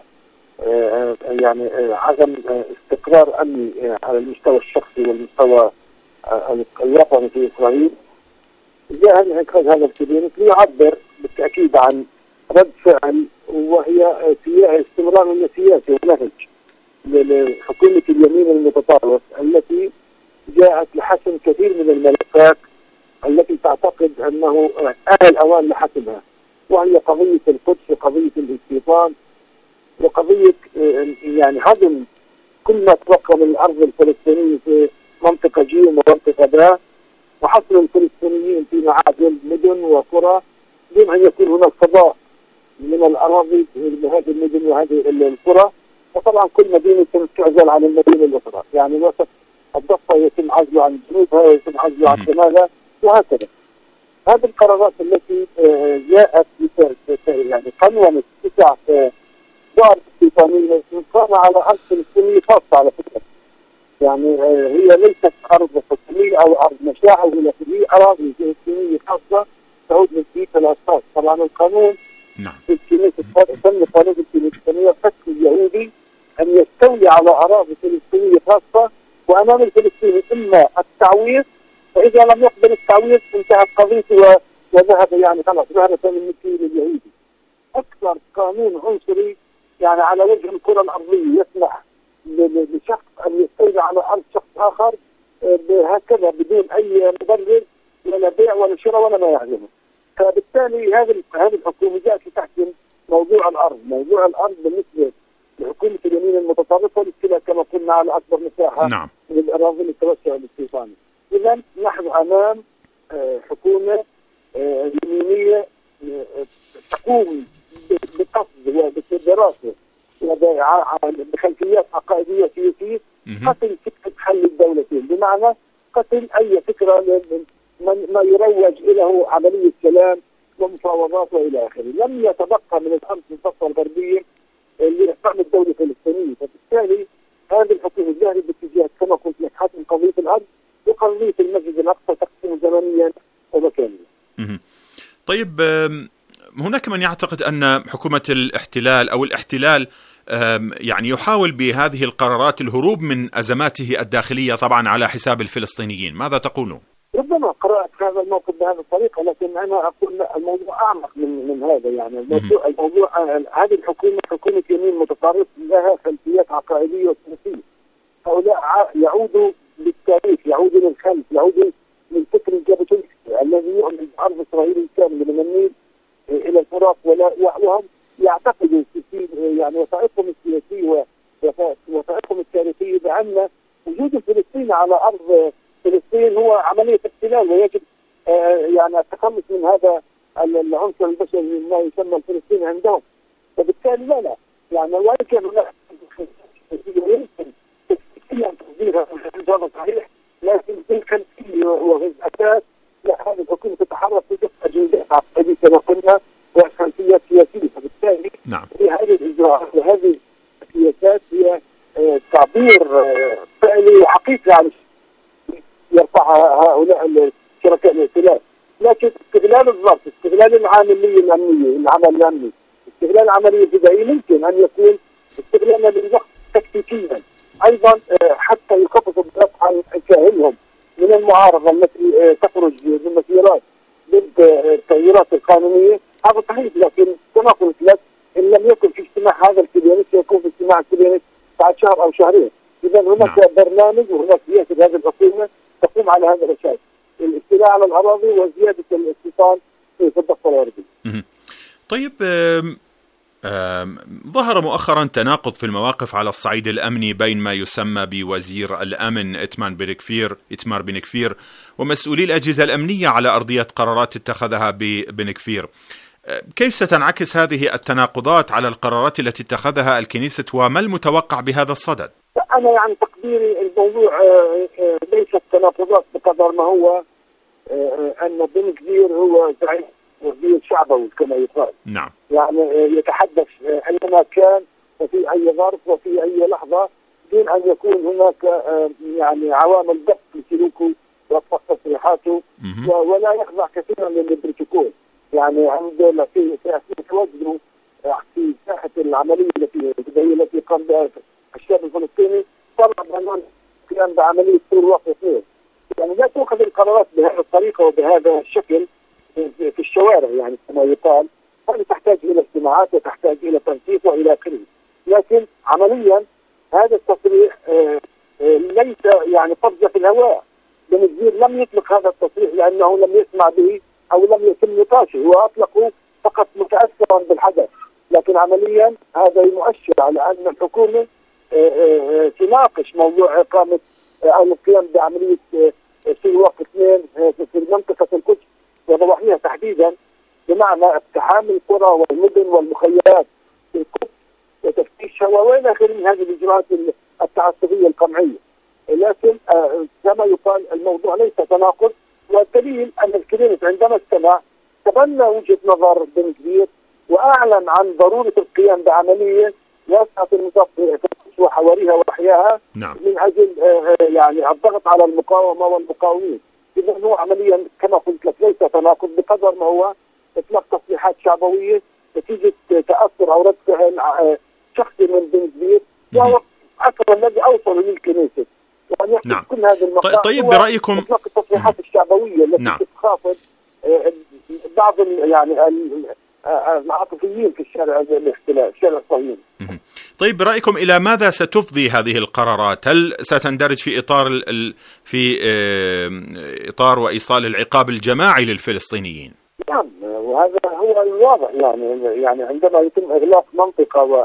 يعني عدم استقرار أمني على المستوى الشخصي والمستوى الوطني في إسرائيل، جاء انعقاد هذا الكبينة ليعبر بالتأكيد عن رد فعل، وهي استمرار من السياسة ونهج لحكومة اليمين المتطرف التي جاءت لحسم كثير من الملفات التي تعتقد أنه آن الأوان لحسمها، وهي قضية القدس وقضية الاستيطان وقضية يعني هدم كل ما تبقى من الأرض الفلسطينية في منطقة جيم ومنطقة باء، وحصر الفلسطينيين في معابر مدن وقرى دون أن يكون هناك فضاء من الأراضي لهذه المدن وهذه القرى. وطبعا كل مدينة تعزل عن المدينة الأخرى، يعني وسط الضفة يتم عزله عن جنوبها ويتم عزله عن شمالها وهكذا. هذه القرارات التي جاءت يعني قانون 9 بؤر استيطانية قام على أرض فلسطينية خاصة على فكرة، يعني هي ليست أرض حكومية أو أرض مشاع أو هي أراضي فلسطينية خاصة تعود من بيت الأشخاص. طبعا القانون في الكنيسة سمي قانون الفلسطينية الفك اليهودي أن يستولي على أراضي فلسطينية خاصة، وأمام الفلسطيني إما التعويض، فإذا لم يقبل التعويض انتهت قضيته وذهب يعني خلاص ذهب المثيل اليهودي. أكثر قانون عنصري يعني على وجه الكرة الأرضية يسمح لشخص أن يستولي على أرض شخص آخر هكذا بدون أي مبرر ولا بيع ولا شراء ولا ما يعلمه. فبالتالي هذه الحكومة جاءت لتحكم موضوع الأرض. موضوع الأرض بالنسبة لحكومة اليمين المتطرفة والاستيلاء كما قلنا على أكبر مساحة من الأراضي للتوسع الاستيطاني. إذا نحن أمام حكومة يمينية تقوم بقصد وبدراسة بخلفيات عقائدية سياسية قتل فكرة حل الدولتين، بمعنى قتل أي فكرة ما يروج له عملية سلام ومفاوضات وإلى آخره. لم يتبقى من الأرض في الضفة الغربية لإقامة الدولة الفلسطينية. فبالتالي هذه الحكومة ذهبت باتجاه كما قلت لك حسم قضية الأرض وقضية المسجد الأقصى تقسيم زمنيا ومكانيا. طيب، هناك من يعتقد أن حكومة الاحتلال أو الاحتلال يعني يحاول بهذه القرارات الهروب من أزماته الداخلية طبعا على حساب الفلسطينيين، ماذا تقولون؟ ربما قرأت هذا الموقف بهذه الطريقة، لكن أنا أقول لا، الموضوع أعمق من هذا. يعني الموضوع هذه الحكومة حكومة يمين متطرف لها خلفيات عقائدية وسياسية. هؤلاء يعودوا للتاريخ، يعودوا للخلف، يعودوا للفكر الجابوتينسكي الذي يؤمن بأرض إسرائيل كاملة من النيل إلى الفرات، وهم يعتقدوا في يعني وثائقهم السياسية ووثائقهم التاريخية بأن وجود الفلسطيني على أرض فلسطين هو عملية احتلال، ويجب يعني التخلص من هذا العنصر البشري ما يسمى الفلسطيني عندهم. فبالتالي لا يعني وإن كان هناك يمكن تفكيريا تصديرها هذا صحيح، لكن تلك الأساس لا، هذه الحكومة تتحرك في دفع أجندات عقائدية كما قلنا وخلفيات سياسية. فبالتالي هذه الإجراءات وهذه السياسات هي تعبير فعلي حقيقي عن يرفعها هؤلاء شركاء الاحتلال. لكن استغلال الظرف، استغلال العاملية الأمنية، العمل الأمني، استغلال العملية الفدائية ممكن أن يكون استغلالنا للوقت تكتيكيا أيضا حتى يخففوا عن كاهلهم من المعارضة التي تخرج بمسيرات ضد التغييرات القانونية. هذا صحيح، لكن كما قلت لك إن لم يكن في اجتماع هذا الكبير سيكون في اجتماع الكبير بعد شهر أو شهرين. إذا هناك برنامج وهناك سياسة هذه الحكومة تقوم على هذا الأساس. الاستيلاء على الأراضي وزيادة الاستيطان في الضفة الغربية. طيب، ظهر مؤخرا تناقض في المواقف على الصعيد الأمني بين ما يسمى بوزير الأمن إتمار بن كفير ومسؤولي الأجهزة الأمنية على أرضية قرارات اتخذها بن كفير. كيف ستنعكس هذه التناقضات على القرارات التي اتخذها الكنيسة، وما المتوقع بهذا الصدد؟ أنا يعني تقديري الموضوع ليست تناقضات بقدر ما هو أن بن كفير هو زعيم وزير شعبوي كما يقال. نعم. يعني يتحدث أينما كان وفي أي ظرف وفي أي لحظة دون أن يكون هناك يعني عوامل ضبط في سلوكه وفق تصريحاته، ولا يخضع كثيرا للبروتوكول. يعني عنده في تواجده في ساحة العملية التي قام بها الشعب الفلسطيني طلب أن القيام بعملية طول وقت اثنين. يعني لا تؤخذ القرارات بهذه الطريقة وبهذا الشكل في الشوارع يعني كما يقال. هذه تحتاج إلى اجتماعات وتحتاج إلى تنسيق وإلى آخره. لكن عمليا هذا التصريح ليس يعني قفزة في الهواء. بن كفير لم يطلق هذا التصريح لأنه لم يسمع به أو لم يتم نقاشه، هو أطلقه فقط متأثرا بالحدث. لكن عمليا هذا يؤشر على أن الحكومة تناقش موضوع إقامة أو القيام بعملية في وقت اثنين في منطقة القدس وضواحيها تحديدا، بمعنى اقتحام القرى والمدن والمخيمات في القدس وتفتيشها وإلى آخره من هذه الإجراءات التعسفية القمعية. لكن كما يقال الموضوع ليس تناقض، والدليل أن الكنيسة عندما استمع تبنى وجهة نظر بن كفير وأعلن عن ضرورة القيام بعملية واسعة النطاق وحواريها وأحياها. نعم. من أجل يعني الضغط على المقاومة والمقاومين. إذا هو عمليا كما قلت لك ليس تناقض بقدر ما هو إطلاق تصريحات شعبوية نتيجة تأثر أو رد فعل شخصي من بن كفير، وهو أكثر الذي أوصل للكنيسة. يعني نعم. كل هذه المقاطع طيب برأيكم إطلاق التصريحات الشعبوية التي نعم. تخاطب بعض يعني العاطفيين في الشارع الاحتلال الشارع الصهيوني. طيب برأيكم إلى ماذا ستفضي هذه القرارات؟ هل ستندرج في إطار وإيصال العقاب الجماعي للفلسطينيين؟ نعم، وهذا هو الواضح. يعني عندما يتم إغلاق منطقة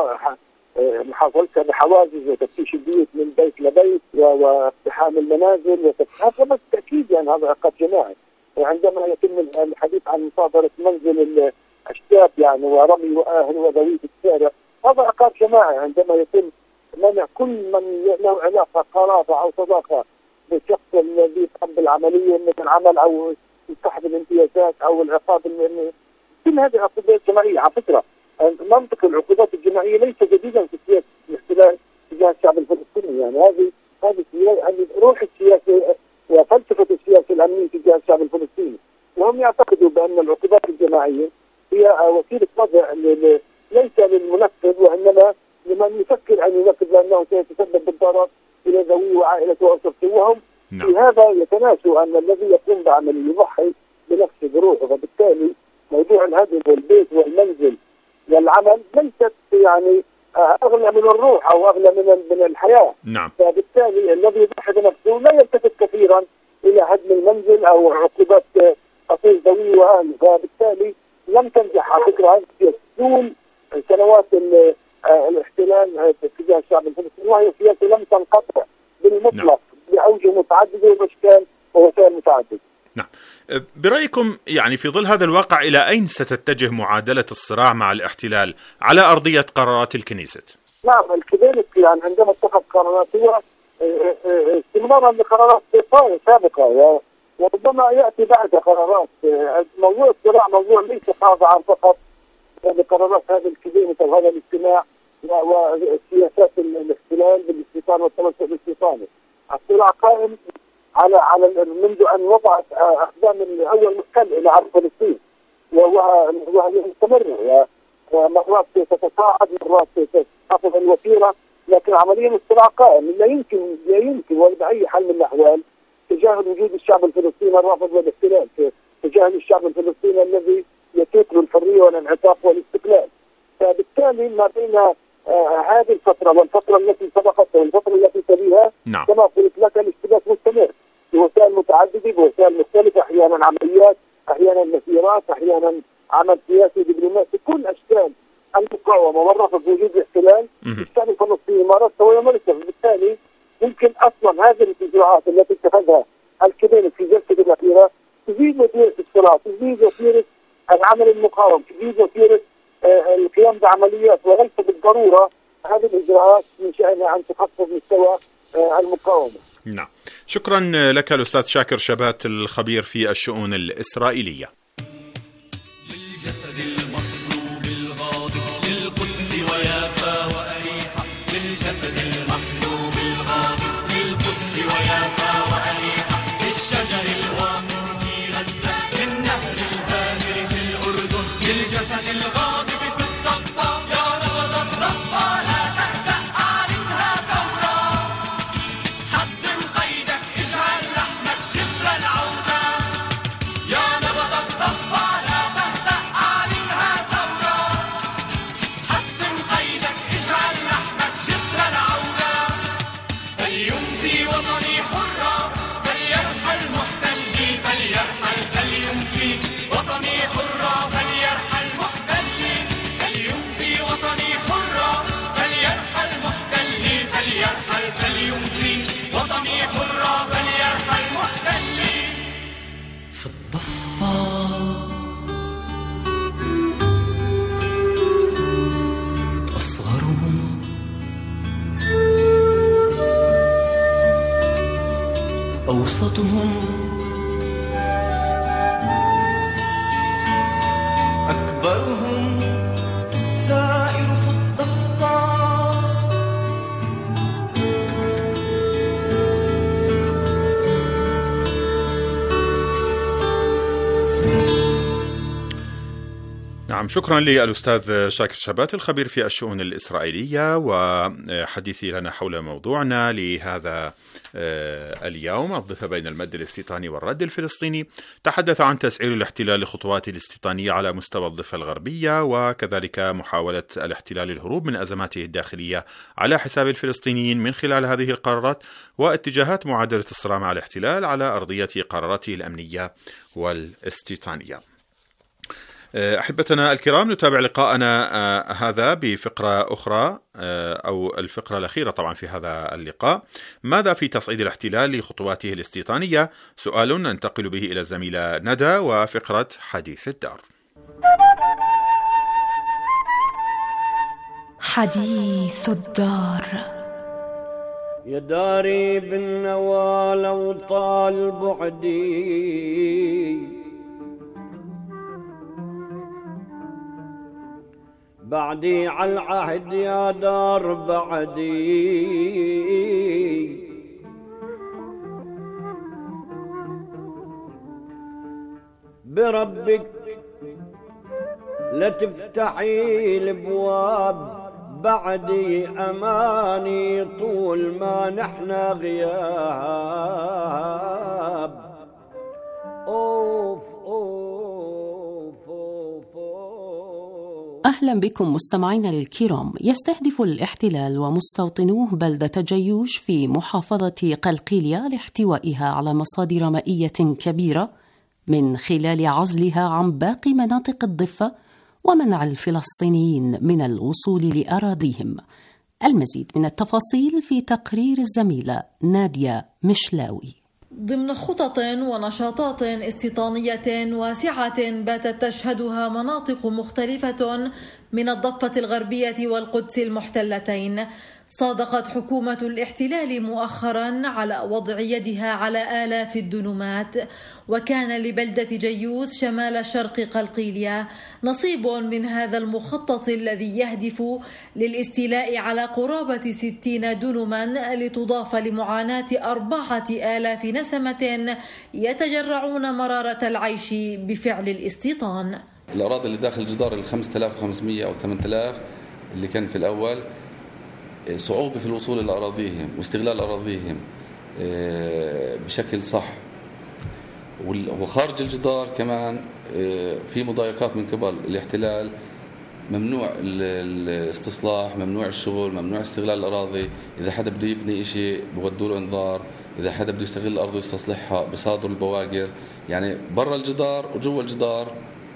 محاولتها بحواجز وتفتيش البيوت من بيت لبيت واقتحام المنازل هذا بالتأكيد يعني هذا عقاب جماعي. وعندما يتم الحديث عن مصادرة منزل الشاب يعني ورمي وآهل وذويه الشارع هذا عقاب جماعي. عندما يتم منع كل من له علاقة قرابة أو صداقة بالشخص الذي قام بالعملية من العمل أو سحب الامتيازات أو العقاب كل هذه عقوبات جماعية. على فكرة منطق العقوبات الجماعية ليس جديدا في سياسة الاحتلال تجاه الشعب الفلسطيني. يعني هذه روح السياسة وفلسفة السياسة الأمنية تجاه الشعب الفلسطيني، وهم يعتقدوا بأن العقوبات الجماعية هي وسيلة وضع ليس للمنفذ وإنما لمن يفكر أن ينفذ لأنه سيتسبب بالضرر إلى ذويه وعائلته وأسرته. وهم في هذا يتناسوا أن الذي يقوم بعمله يضحي بنفسه بروحه، فبالتالي موضوع الهدم والبيت والمنزل والعمل ليست يعني أغلى من الروح أو أغلى من الحياة. نعم. فبالتالي الذي يضحي بنفسه لا يلتفت كثيرا إلى هدم المنزل أو عقوبات قتل ذويه وأهله. فبالتالي لم تنجح على فكرة طول سنوات الاحتلال تجاه الشعب الفلسطيني، وهي سياسة لم تنقطع بالمطلق بأوجه متعددة وبأشكال ووسائل متعددة. نعم. برأيكم يعني في ظل هذا الواقع إلى أين ستتجه معادلة الصراع مع الاحتلال على أرضية قرارات الكنيسة؟ نعم، الكنيسة يعني عندما اتخذ قرارات هو استمرارا لقرارات سابقة وربما يأتي بعد قرارات. موضوع الصراع موضوع ليس خاضعا فقط لقرارات هذا الكنيسة أو هذا الاجتماع وسياسات الاحتلال بالاستيطان والتمسك بالاستيطاني. الصراع قائم على منذ أن وضعت أقدام أول محتل إلى أرض فلسطين، وهي مستمرة ومرات تتصاعد مرات تنخفض الوتيرة، لكن عمليا الصراع قائم. لا يمكن ولا بأي حال من الأحوال تجاهل وجود الشعب الفلسطيني الرافض للاحتلال، تجاهل الشعب الفلسطيني الذي يتوق للحرية والانعتاق والاستقلال. فبالتالي ما بين هذه الفترة والفترة التي سبقتها والفترة التي تليها كما قلت لك الاشتباك مستمر. بوسائل متعددة، بوسائل مختلفة، أحيانا عمليات، أحيانا مسيرات، أحيانا عمل سياسي دبلوماسي، كل أشكال المقاومة والرفض بوجود الاحتلال الشعب الفلسطيني مارسها ويمارسها. بالتالي يمكن أصلا هذه الإجراءات التي اتخذها الكبينة في جلسة الأخيرة تزيد وتيرة الصراع، تزيد وتيرة العمل المقاوم، تزيد وتيرة القيام بعمليات، وليس بالضرورة هذه الإجراءات من شأنها أن تخفض مستوى المقاومة. نعم، شكرا لك الأستاذ شاكر شبات الخبير في الشؤون الإسرائيلية. للجسد المصلوب الغاضب للقدس ويافا وأريحا، للجسد المصلوب الغاضب للقدس ويافا وأريحا، للشجر الواقع في غزة، للنهر البادر في الأردن، للجسد الغاضب في الضفة، يا نبض الضفة لا تهدأ أعلنها ثورة، حطم قيدك اجعل لحمك جسر العودة، يا نبض الضفة لا تهدأ أعلنها ثورة، حطم قيدك اجعل لحمك جسر العودة، فليمسي وطني حرة فليرحل محتلي، فليرحل فليمسي وطني حرة فليرحل محتلي، فليمسي وطني حرة فليرحل محتلي، فليرحل فليمسي وطني حرة فليرحل محتلي. في الضفة أصغرهم أوسطهم أكبرهم، ثائر في الضفة نعم، شكرا للأستاذ شاكر شبات الخبير في الشؤون الإسرائيلية وحديثي لنا حول موضوعنا لهذا اليوم، الضفة بين المد الاستيطاني والرد الفلسطيني. تحدث عن تسعير الاحتلال لخطوات الاستيطانية على مستوى الضفة الغربية، وكذلك محاولة الاحتلال للهروب من أزماته الداخلية على حساب الفلسطينيين من خلال هذه القرارات، واتجاهات معادلة الصراع مع الاحتلال على أرضية قراراته الأمنية والاستيطانية. أحبتنا الكرام، نتابع لقاءنا هذا بفقرة أخرى أو الفقرة الأخيرة طبعا في هذا اللقاء. ماذا في تصعيد الاحتلال لخطواته الاستيطانية؟ سؤال ننتقل به إلى الزميلة ندى وفقرة حديث الدار. حديث الدار. يا داري بالنوى لو طال بعدي، بعدي على العهد يا دار بعدي، بربك لا تفتحي الابواب بعدي، اماني طول ما نحنا غياب. اوف أهلا بكم مستمعينا الكرام. يستهدف الاحتلال ومستوطنوه بلدة جيوش في محافظة قلقيلية لاحتوائها على مصادر مائية كبيرة من خلال عزلها عن باقي مناطق الضفة ومنع الفلسطينيين من الوصول لأراضيهم. المزيد من التفاصيل في تقرير الزميلة نادية مشلاوي. ضمن خطط ونشاطات استيطانية واسعة باتت تشهدها مناطق مختلفة من الضفة الغربية والقدس المحتلتين، صادقت حكومة الاحتلال مؤخرا على وضع يدها على آلاف الدنومات، وكان لبلدة جيوث شمال شرق قلقيلية نصيب من هذا المخطط الذي يهدف للاستيلاء على قرابة 60 دنما لتضاف لمعاناة 4000 نسمة يتجرعون مرارة العيش بفعل الاستيطان. الأراضي اللي داخل جدار 5500 أو 8000 اللي كان في الأول صعوبة في الوصول إلى أراضيهم واستغلال أراضيهم بشكل صح، وخارج الجدار كمان في مضايقات من قبل الاحتلال ممنوع الاستصلاح، ممنوع الشغل، ممنوع استغلال الأراضي. إذا حدا بده يبني إشي بودوا له إنذار، إذا حدا بده يستغل الأرض ويستصلحها بصادروا البواقر. يعني برا الجدار وجوا الجدار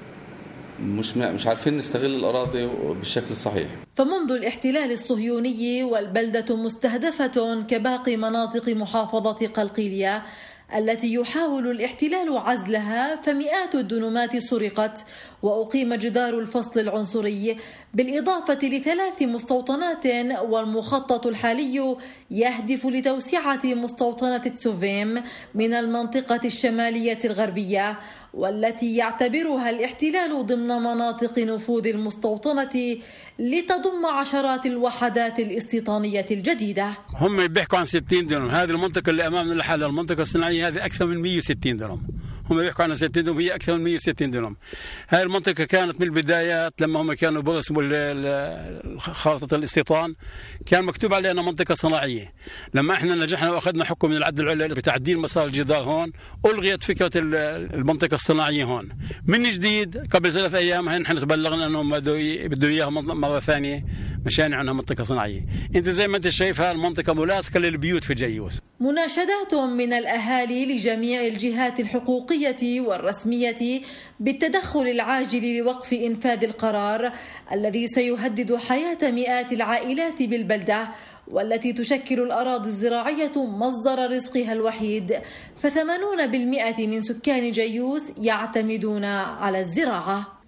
مش عارفين نستغل الأراضي بالشكل الصحيح. فمنذ الاحتلال الصهيوني والبلدة مستهدفة كباقي مناطق محافظة قلقيلية التي يحاول الاحتلال عزلها، فمئات الدنومات سرقت وأقيم جدار الفصل العنصري بالإضافة ل3 مستوطنات، والمخطط الحالي يهدف لتوسعة مستوطنة تسوفيم من المنطقة الشمالية الغربية، والتي يعتبرها الاحتلال ضمن مناطق نفوذ المستوطنة لتضم عشرات الوحدات الاستيطانية الجديدة. هم بيحكوا عن 60 دونم، هذه المنطقة اللي أمامنا الحالة المنطقة الصناعية هذه أكثر من 160 دونم. هم بيحكوا عن 60 دونم، هي أكثر من 160 دونم. هذه المنطقة كانت من البدايات لما هم كانوا برسموا خارطة الاستيطان كان مكتوب علينا منطقة صناعية. لما احنا نجحنا وأخذنا حكم من العدل العليا بتعديل مسار الجدار هون، ألغيت فكرة المنطقة الصناعية هون من جديد. قبل 3 أيام نحن تبلغنا أنهم بدوا إياها مرة ثانية مشان عنها منطقة صناعية. أنت زي ما أنت شايف هالمنطقة ملاصقة للبيوت في جيوس. مناشدات من الأهالي لجميع الجهات الحقوقية والرسمية بالتدخل العاجل لوقف إنفاذ القرار الذي سيهدد حياة مئات العائلات بالبلدة، والتي تشكل الأراضي الزراعية مصدر رزقها الوحيد، ف80% من سكان جيوس يعتمدون على الزراعة.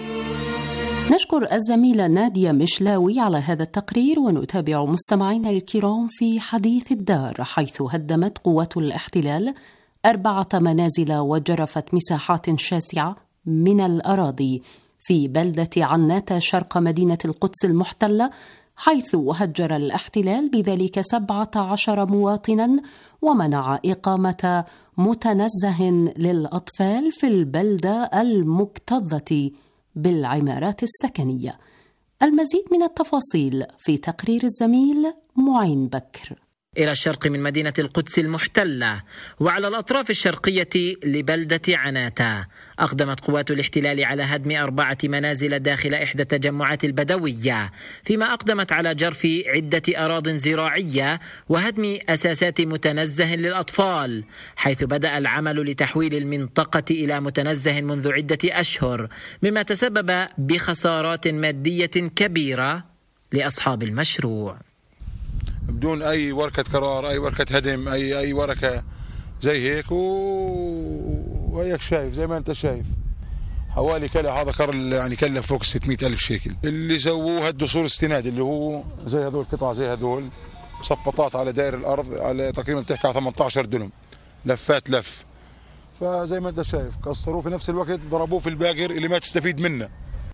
نشكر الزميلة نادية مشلاوي على هذا التقرير، ونتابع مستمعينا الكرام في حديث الدار، حيث هدمت قوات الاحتلال 4 منازل وجرفت مساحات شاسعة من الأراضي في بلدة عناتة شرق مدينة القدس المحتلة، حيث هجر الاحتلال بذلك 17 مواطنا ومنع إقامة متنزه للأطفال في البلدة المكتظة بالعمارات السكنية. المزيد من التفاصيل في تقرير الزميل معين بكر. إلى الشرق من مدينة القدس المحتلة وعلى الأطراف الشرقية لبلدة عناتة، أقدمت قوات الاحتلال على هدم 4 منازل داخل إحدى التجمعات البدوية، فيما أقدمت على جرف عدة أراضٍ زراعية وهدم أساسات متنزه للأطفال، حيث بدأ العمل لتحويل المنطقة إلى متنزه منذ عدة أشهر، مما تسبب بخسارات مادية كبيرة لأصحاب المشروع. بدون اي ورقه قرار، اي ورقه هدم، اي ورقه زي هيك، وهيك شايف زي ما انت شايف حوالي هذا قرار يعني كلف فوق 600,000 شيكل. اللي سووه هدوا سور استناد اللي هو زي هذول قطع زي هذول مصفطات على دائر الارض، على تقريبا بتحكي على 18 دنم لفات لف. فزي ما انت شايف كسروه، في نفس الوقت ضربوه في الباقر اللي ما تستفيد منه.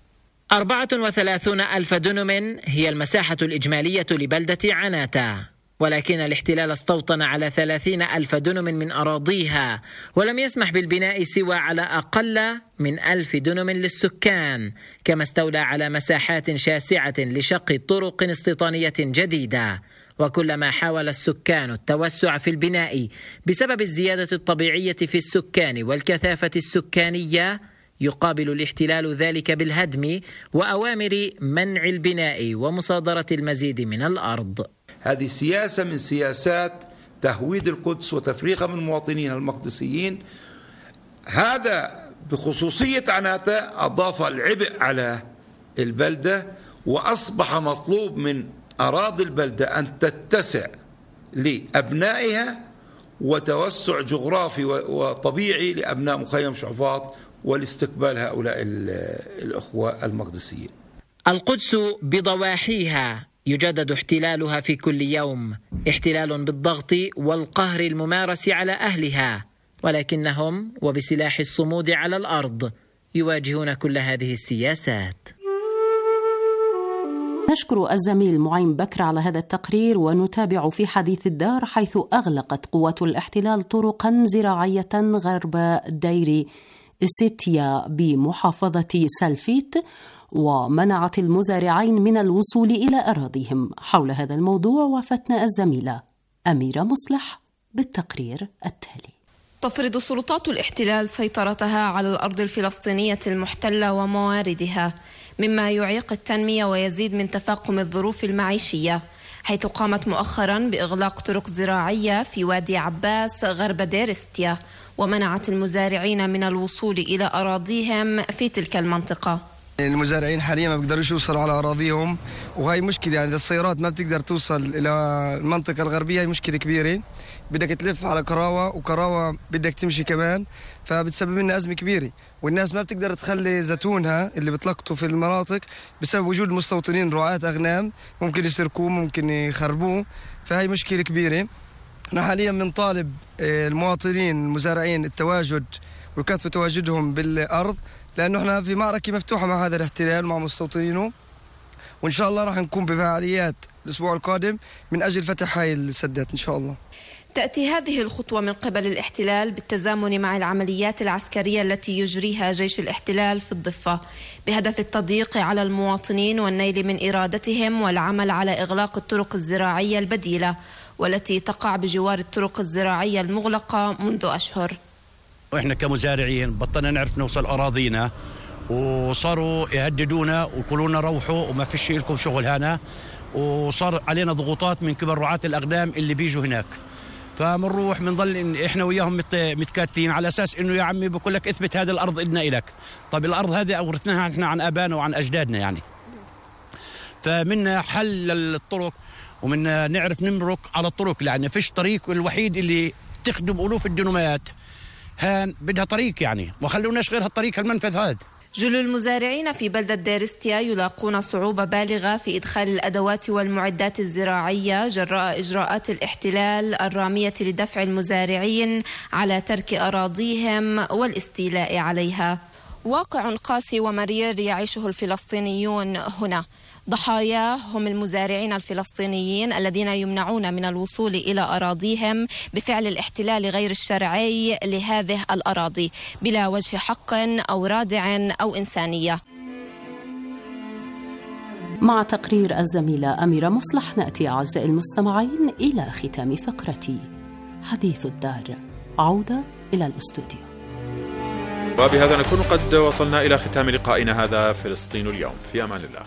34,000 دنم هي المساحة الإجمالية لبلدة عناتة، ولكن الاحتلال استوطن على 30,000 دنم من أراضيها، ولم يسمح بالبناء سوى على أقل من 1000 دنم للسكان، كما استولى على مساحات شاسعة لشق طرق استيطانية جديدة. وكلما حاول السكان التوسع في البناء بسبب الزيادة الطبيعية في السكان والكثافة السكانية، يقابل الاحتلال ذلك بالهدم وأوامر منع البناء ومصادرة المزيد من الأرض. هذه سياسة من سياسات تهويد القدس وتفريقها من مواطنيها المقدسيين. هذا بخصوصية عناتة أضاف العبء على البلدة، وأصبح مطلوب من أراضي البلدة أن تتسع لأبنائها وتوسع جغرافي وطبيعي لأبناء مخيم شعفاط والاستقبال هؤلاء الأخوة المقدسيين. القدس بضواحيها يجدد احتلالها في كل يوم، احتلال بالضغط والقهر الممارس على أهلها، ولكنهم وبسلاح الصمود على الأرض يواجهون كل هذه السياسات. نشكر الزميل معين بكر على هذا التقرير، ونتابع في حديث الدار، حيث أغلقت قوات الاحتلال طرقا زراعية غرب دير سيتيا بمحافظة سلفيت، ومنعت المزارعين من الوصول إلى أراضيهم. حول هذا الموضوع وفتنا الزميلة أميرة مصلح بالتقرير التالي. تفرض سلطات الاحتلال سيطرتها على الأرض الفلسطينية المحتلة ومواردها مما يعيق التنمية ويزيد من تفاقم الظروف المعيشية، حيث قامت مؤخرا بإغلاق طرق زراعية في وادي عباس غرب ديرستيا، ومنعت المزارعين من الوصول إلى أراضيهم في تلك المنطقة. المزارعين حاليا ما بيقدروش يوصلوا على أراضيهم، وهي مشكلة. يعني السيارات ما بتقدر توصل إلى المنطقة الغربية، هي مشكلة كبيرة. بدك تلف على كراوة، وكراوة بدك تمشي كمان، فبتسبب لنا أزمة كبيرة. والناس ما بتقدر تخلي زيتونها اللي بتلقطوا في المناطق بسبب وجود مستوطنين رعاة أغنام، ممكن يسرقوه، ممكن يخربوه، فهي مشكلة كبيرة. نحن حاليا بنطالب المواطنين المزارعين التواجد وكثرة تواجدهم بالأرض، لأنه احنا في معركة مفتوحة مع هذا الاحتلال مع مستوطنينه، وإن شاء الله راح نكون بفعاليات الأسبوع القادم من أجل فتح هاي السدات إن شاء الله. تأتي هذه الخطوة من قبل الاحتلال بالتزامن مع العمليات العسكرية التي يجريها جيش الاحتلال في الضفة بهدف التضييق على المواطنين والنيل من إرادتهم، والعمل على إغلاق الطرق الزراعية البديلة والتي تقع بجوار الطرق الزراعية المغلقة منذ أشهر. وإحنا كمزارعين بطلنا نعرف نوصل أراضينا، وصاروا يهددونا ويقولون روحوا وما فيش لكم شغل هنا، وصار علينا ضغوطات من كبار رعاة الأقدام اللي بيجوا هناك. فمنروح بنضل إن إحنا وياهم متكاتفين على أساس إنه يا عمي بقول لك اثبت هذه الأرض إلنا إلك. طب الأرض هذه أورثناها إحنا عن آبائنا وعن أجدادنا يعني. فمنا حل الطرق ومنا نعرف نمرق على الطرق، لأن فيش طريق الوحيد اللي تخدم ألوف الديناميات هان بدها طريق يعني، وخلوناش غير هالطريق المنفذ هذا. جل المزارعين في بلدة ديرستيا يلاقون صعوبة بالغة في إدخال الأدوات والمعدات الزراعية جراء إجراءات الاحتلال الرامية لدفع المزارعين على ترك أراضيهم والاستيلاء عليها. واقع قاسي ومرير يعيشه الفلسطينيون هنا. ضحاياه هم المزارعين الفلسطينيين الذين يمنعون من الوصول إلى أراضيهم بفعل الاحتلال غير الشرعي لهذه الأراضي بلا وجه حق أو رادع أو إنسانية. مع تقرير الزميلة أميرة مصلح نأتي أعزائي المستمعين إلى ختام فقرة حديث الدار. عودة إلى الاستوديو. وبهذا نكون قد وصلنا إلى ختام لقائنا هذا فلسطين اليوم. في أمان الله.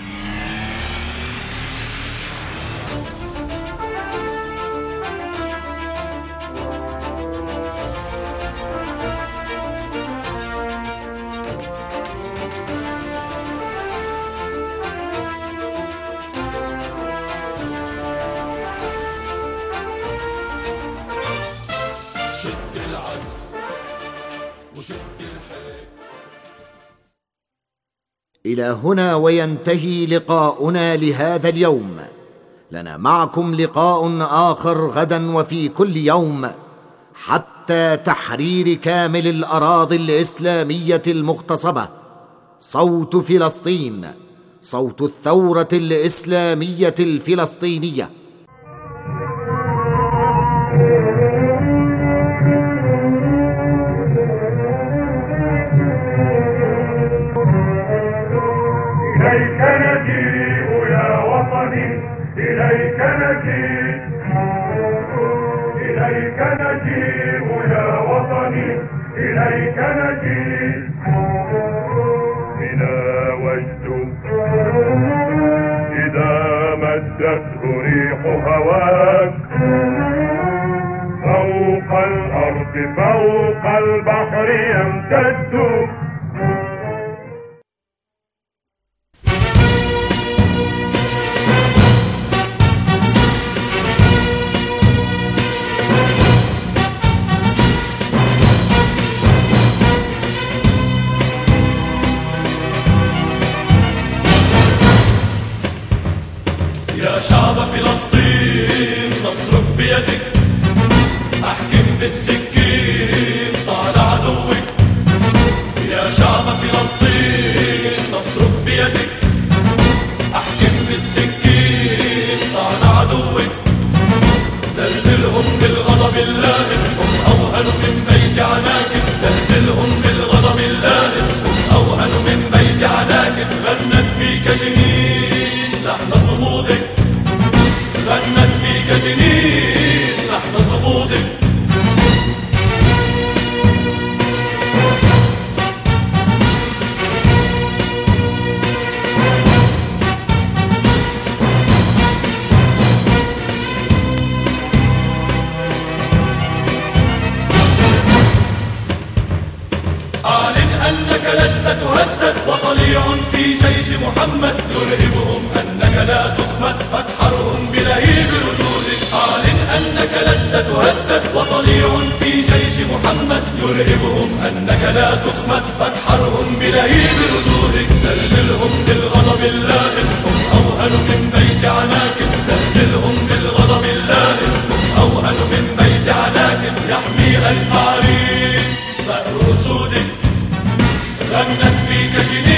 إلى هنا وينتهي لقاؤنا لهذا اليوم. لنا معكم لقاء آخر غدا وفي كل يوم حتى تحرير كامل الأراضي الإسلامية المغتصبة. صوت فلسطين، صوت الثورة الإسلامية الفلسطينية. إليك نجيء يا وطني، إليك نجيء، إليك نجيء يا وطني، إليك نجيء. بنا وجد إذا مدته ريح هواك فوق الأرض فوق البحر يمتد. شعب فلسطين نصرك بيدك، احكم بالسكين طال عدوك. يا شعب فلسطين نصرك بيدك، احكم بالسكين طال عدوك. زلزلهم بالغضب اللاهب، هم اوهن من بيت عناكب. زلزلهم بالغضب اللاهب، هم اوهن من بيت عناكب. غنت فيك جنين لحن صمودك، غنت فيك جنين لحن صمودك. محمد يرهبهم أنك لا تخمد فاتحرهم بلهيب ردودك أعلن أنك لست تهدد وطليع في جيش محمد يرهبهم أنك لا تخمد فاتحرهم بلهيب ردودك زلزلهم بالغضب اللائم هم أوهن من بيت عناكب زلزلهم بالغضب اللائم هم أوهن من بيت عناكب يحمي ألف عرين ثأر أسودك غنت فيك جنين